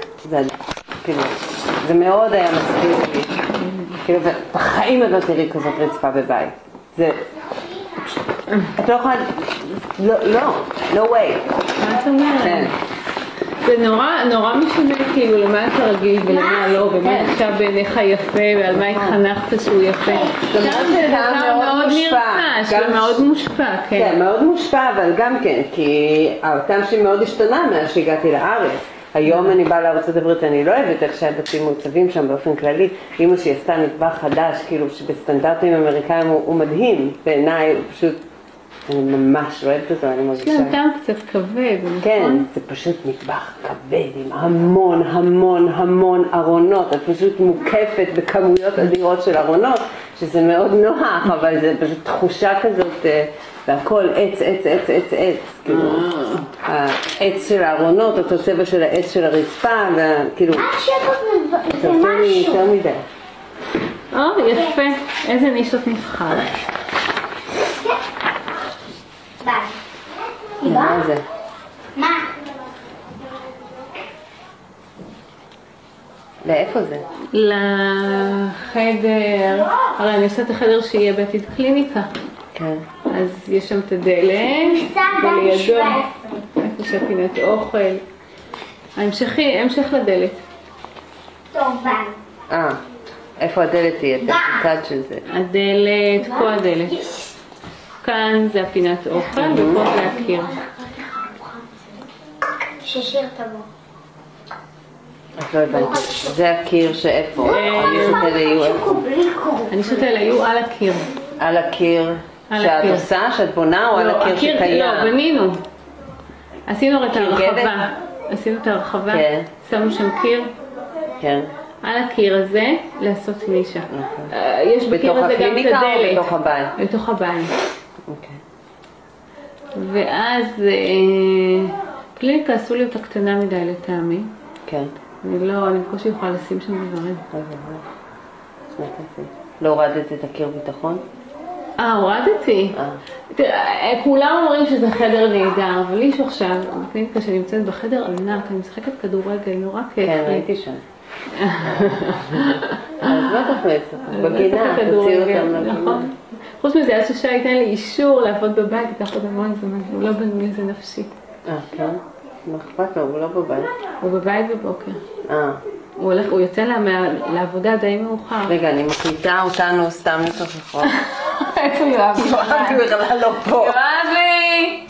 זה מאוד היה מספיק לי. כאילו, בחיים את לא תראי כזאת רצפה בבית. זה... את לא יכולה... לא way. מה את אומרת? זה נורא משנה כאילו למה אתה רגיל ולמה לא, ומה עכשיו בעיניך יפה ועל מה התחנכת שהוא יפה. זה מאוד נרכש ומאוד מושפע, כן. כן, מאוד מושפע, אבל גם כן, כי האותם שלי מאוד השתנה מאז שהגעתי לארץ. היום אני באה לארצות הברית, אני לא אוהבת איך שהבתים מוצבים שם באופן כללי. אמא שהיא עשתה מטבח חדש, כאילו שבסטנדרטים אמריקאים הוא מדהים, בעיניי הוא פשוט... אני ממש לא אוהבת אותו, אני מרגישה. יש להם טעם קצת כבד, נכון? כן, זה פשוט מטבח כבד עם המון ארונות, את פשוט מוקפת בכמויות אדירות של ארונות, שזה מאוד נוח, אבל זה פשוט תחושה כזאת, והכל עץ, עץ, עץ, עץ, עץ, כאילו, העץ של הארונות, אותו צבע של העץ של הרצפה, וכאילו, זה עושה לי יותר מדי. יפה, איזה נישות נבחר. מה זה? מה? לאיפה זה? לחדר, הרי אני עושה את החדר שיהיה בעתיד קליניקה. כן. אז יש שם את הדלת, ולידו, איפה שהפינת אוכל. ההמשך לדלת. טוב, איפה הדלת תהיה? בצד של זה. הדלת, פה הדלת. כאן זה הפינת אוכל, ופה זה הקיר. ששיר תבוא. אז לא הבנתי. זה הקיר שאיפה? הנישות האלה יהיו איפה? הנישות האלה יהיו על הקיר. על הקיר על שאת הקיר. עושה, שאת בונה, או על הקיר שקיים? לא, בנינו. עשינו את קיר הרחבה. גדל? עשינו את הרחבה, כן. שמנו שם קיר. כן. על הקיר הזה לעשות נישה. יש בקיר בתוך הזה גם את הקליניקה או הדלת. בתוך הבית? בתוך הבית. אוקיי. ואז קליניקה עשו לי אותה קטנה מדי לטעמי. כן. אני בקושי יכולה לשים שם דברים. לא הורדת את הקיר ביטחון? הורדתי. תראה, כולם אומרים שזה חדר נהדר, אבל לי עכשיו, בקליניקה שנמצאת בחדר ענק, אני משחקת כדורגל, נורא כיף. כן, ראיתי שם. אז לא תכניס, בגינה, תוציאו אותם לגינה. חוץ מזה, עד ששי ייתן לי אישור לעבוד בבית, ייקח עוד המון זמן, הוא לא בנוי לזה נפשי. כן? מה אכפת לו? הוא לא בבית. הוא בבית בבוקר. הוא יוצא לעבודה די מאוחר. רגע, אני מקליטה אותנו סתם לתוכחות. איפה יואב? יואב בכלל לא פה. יואבי!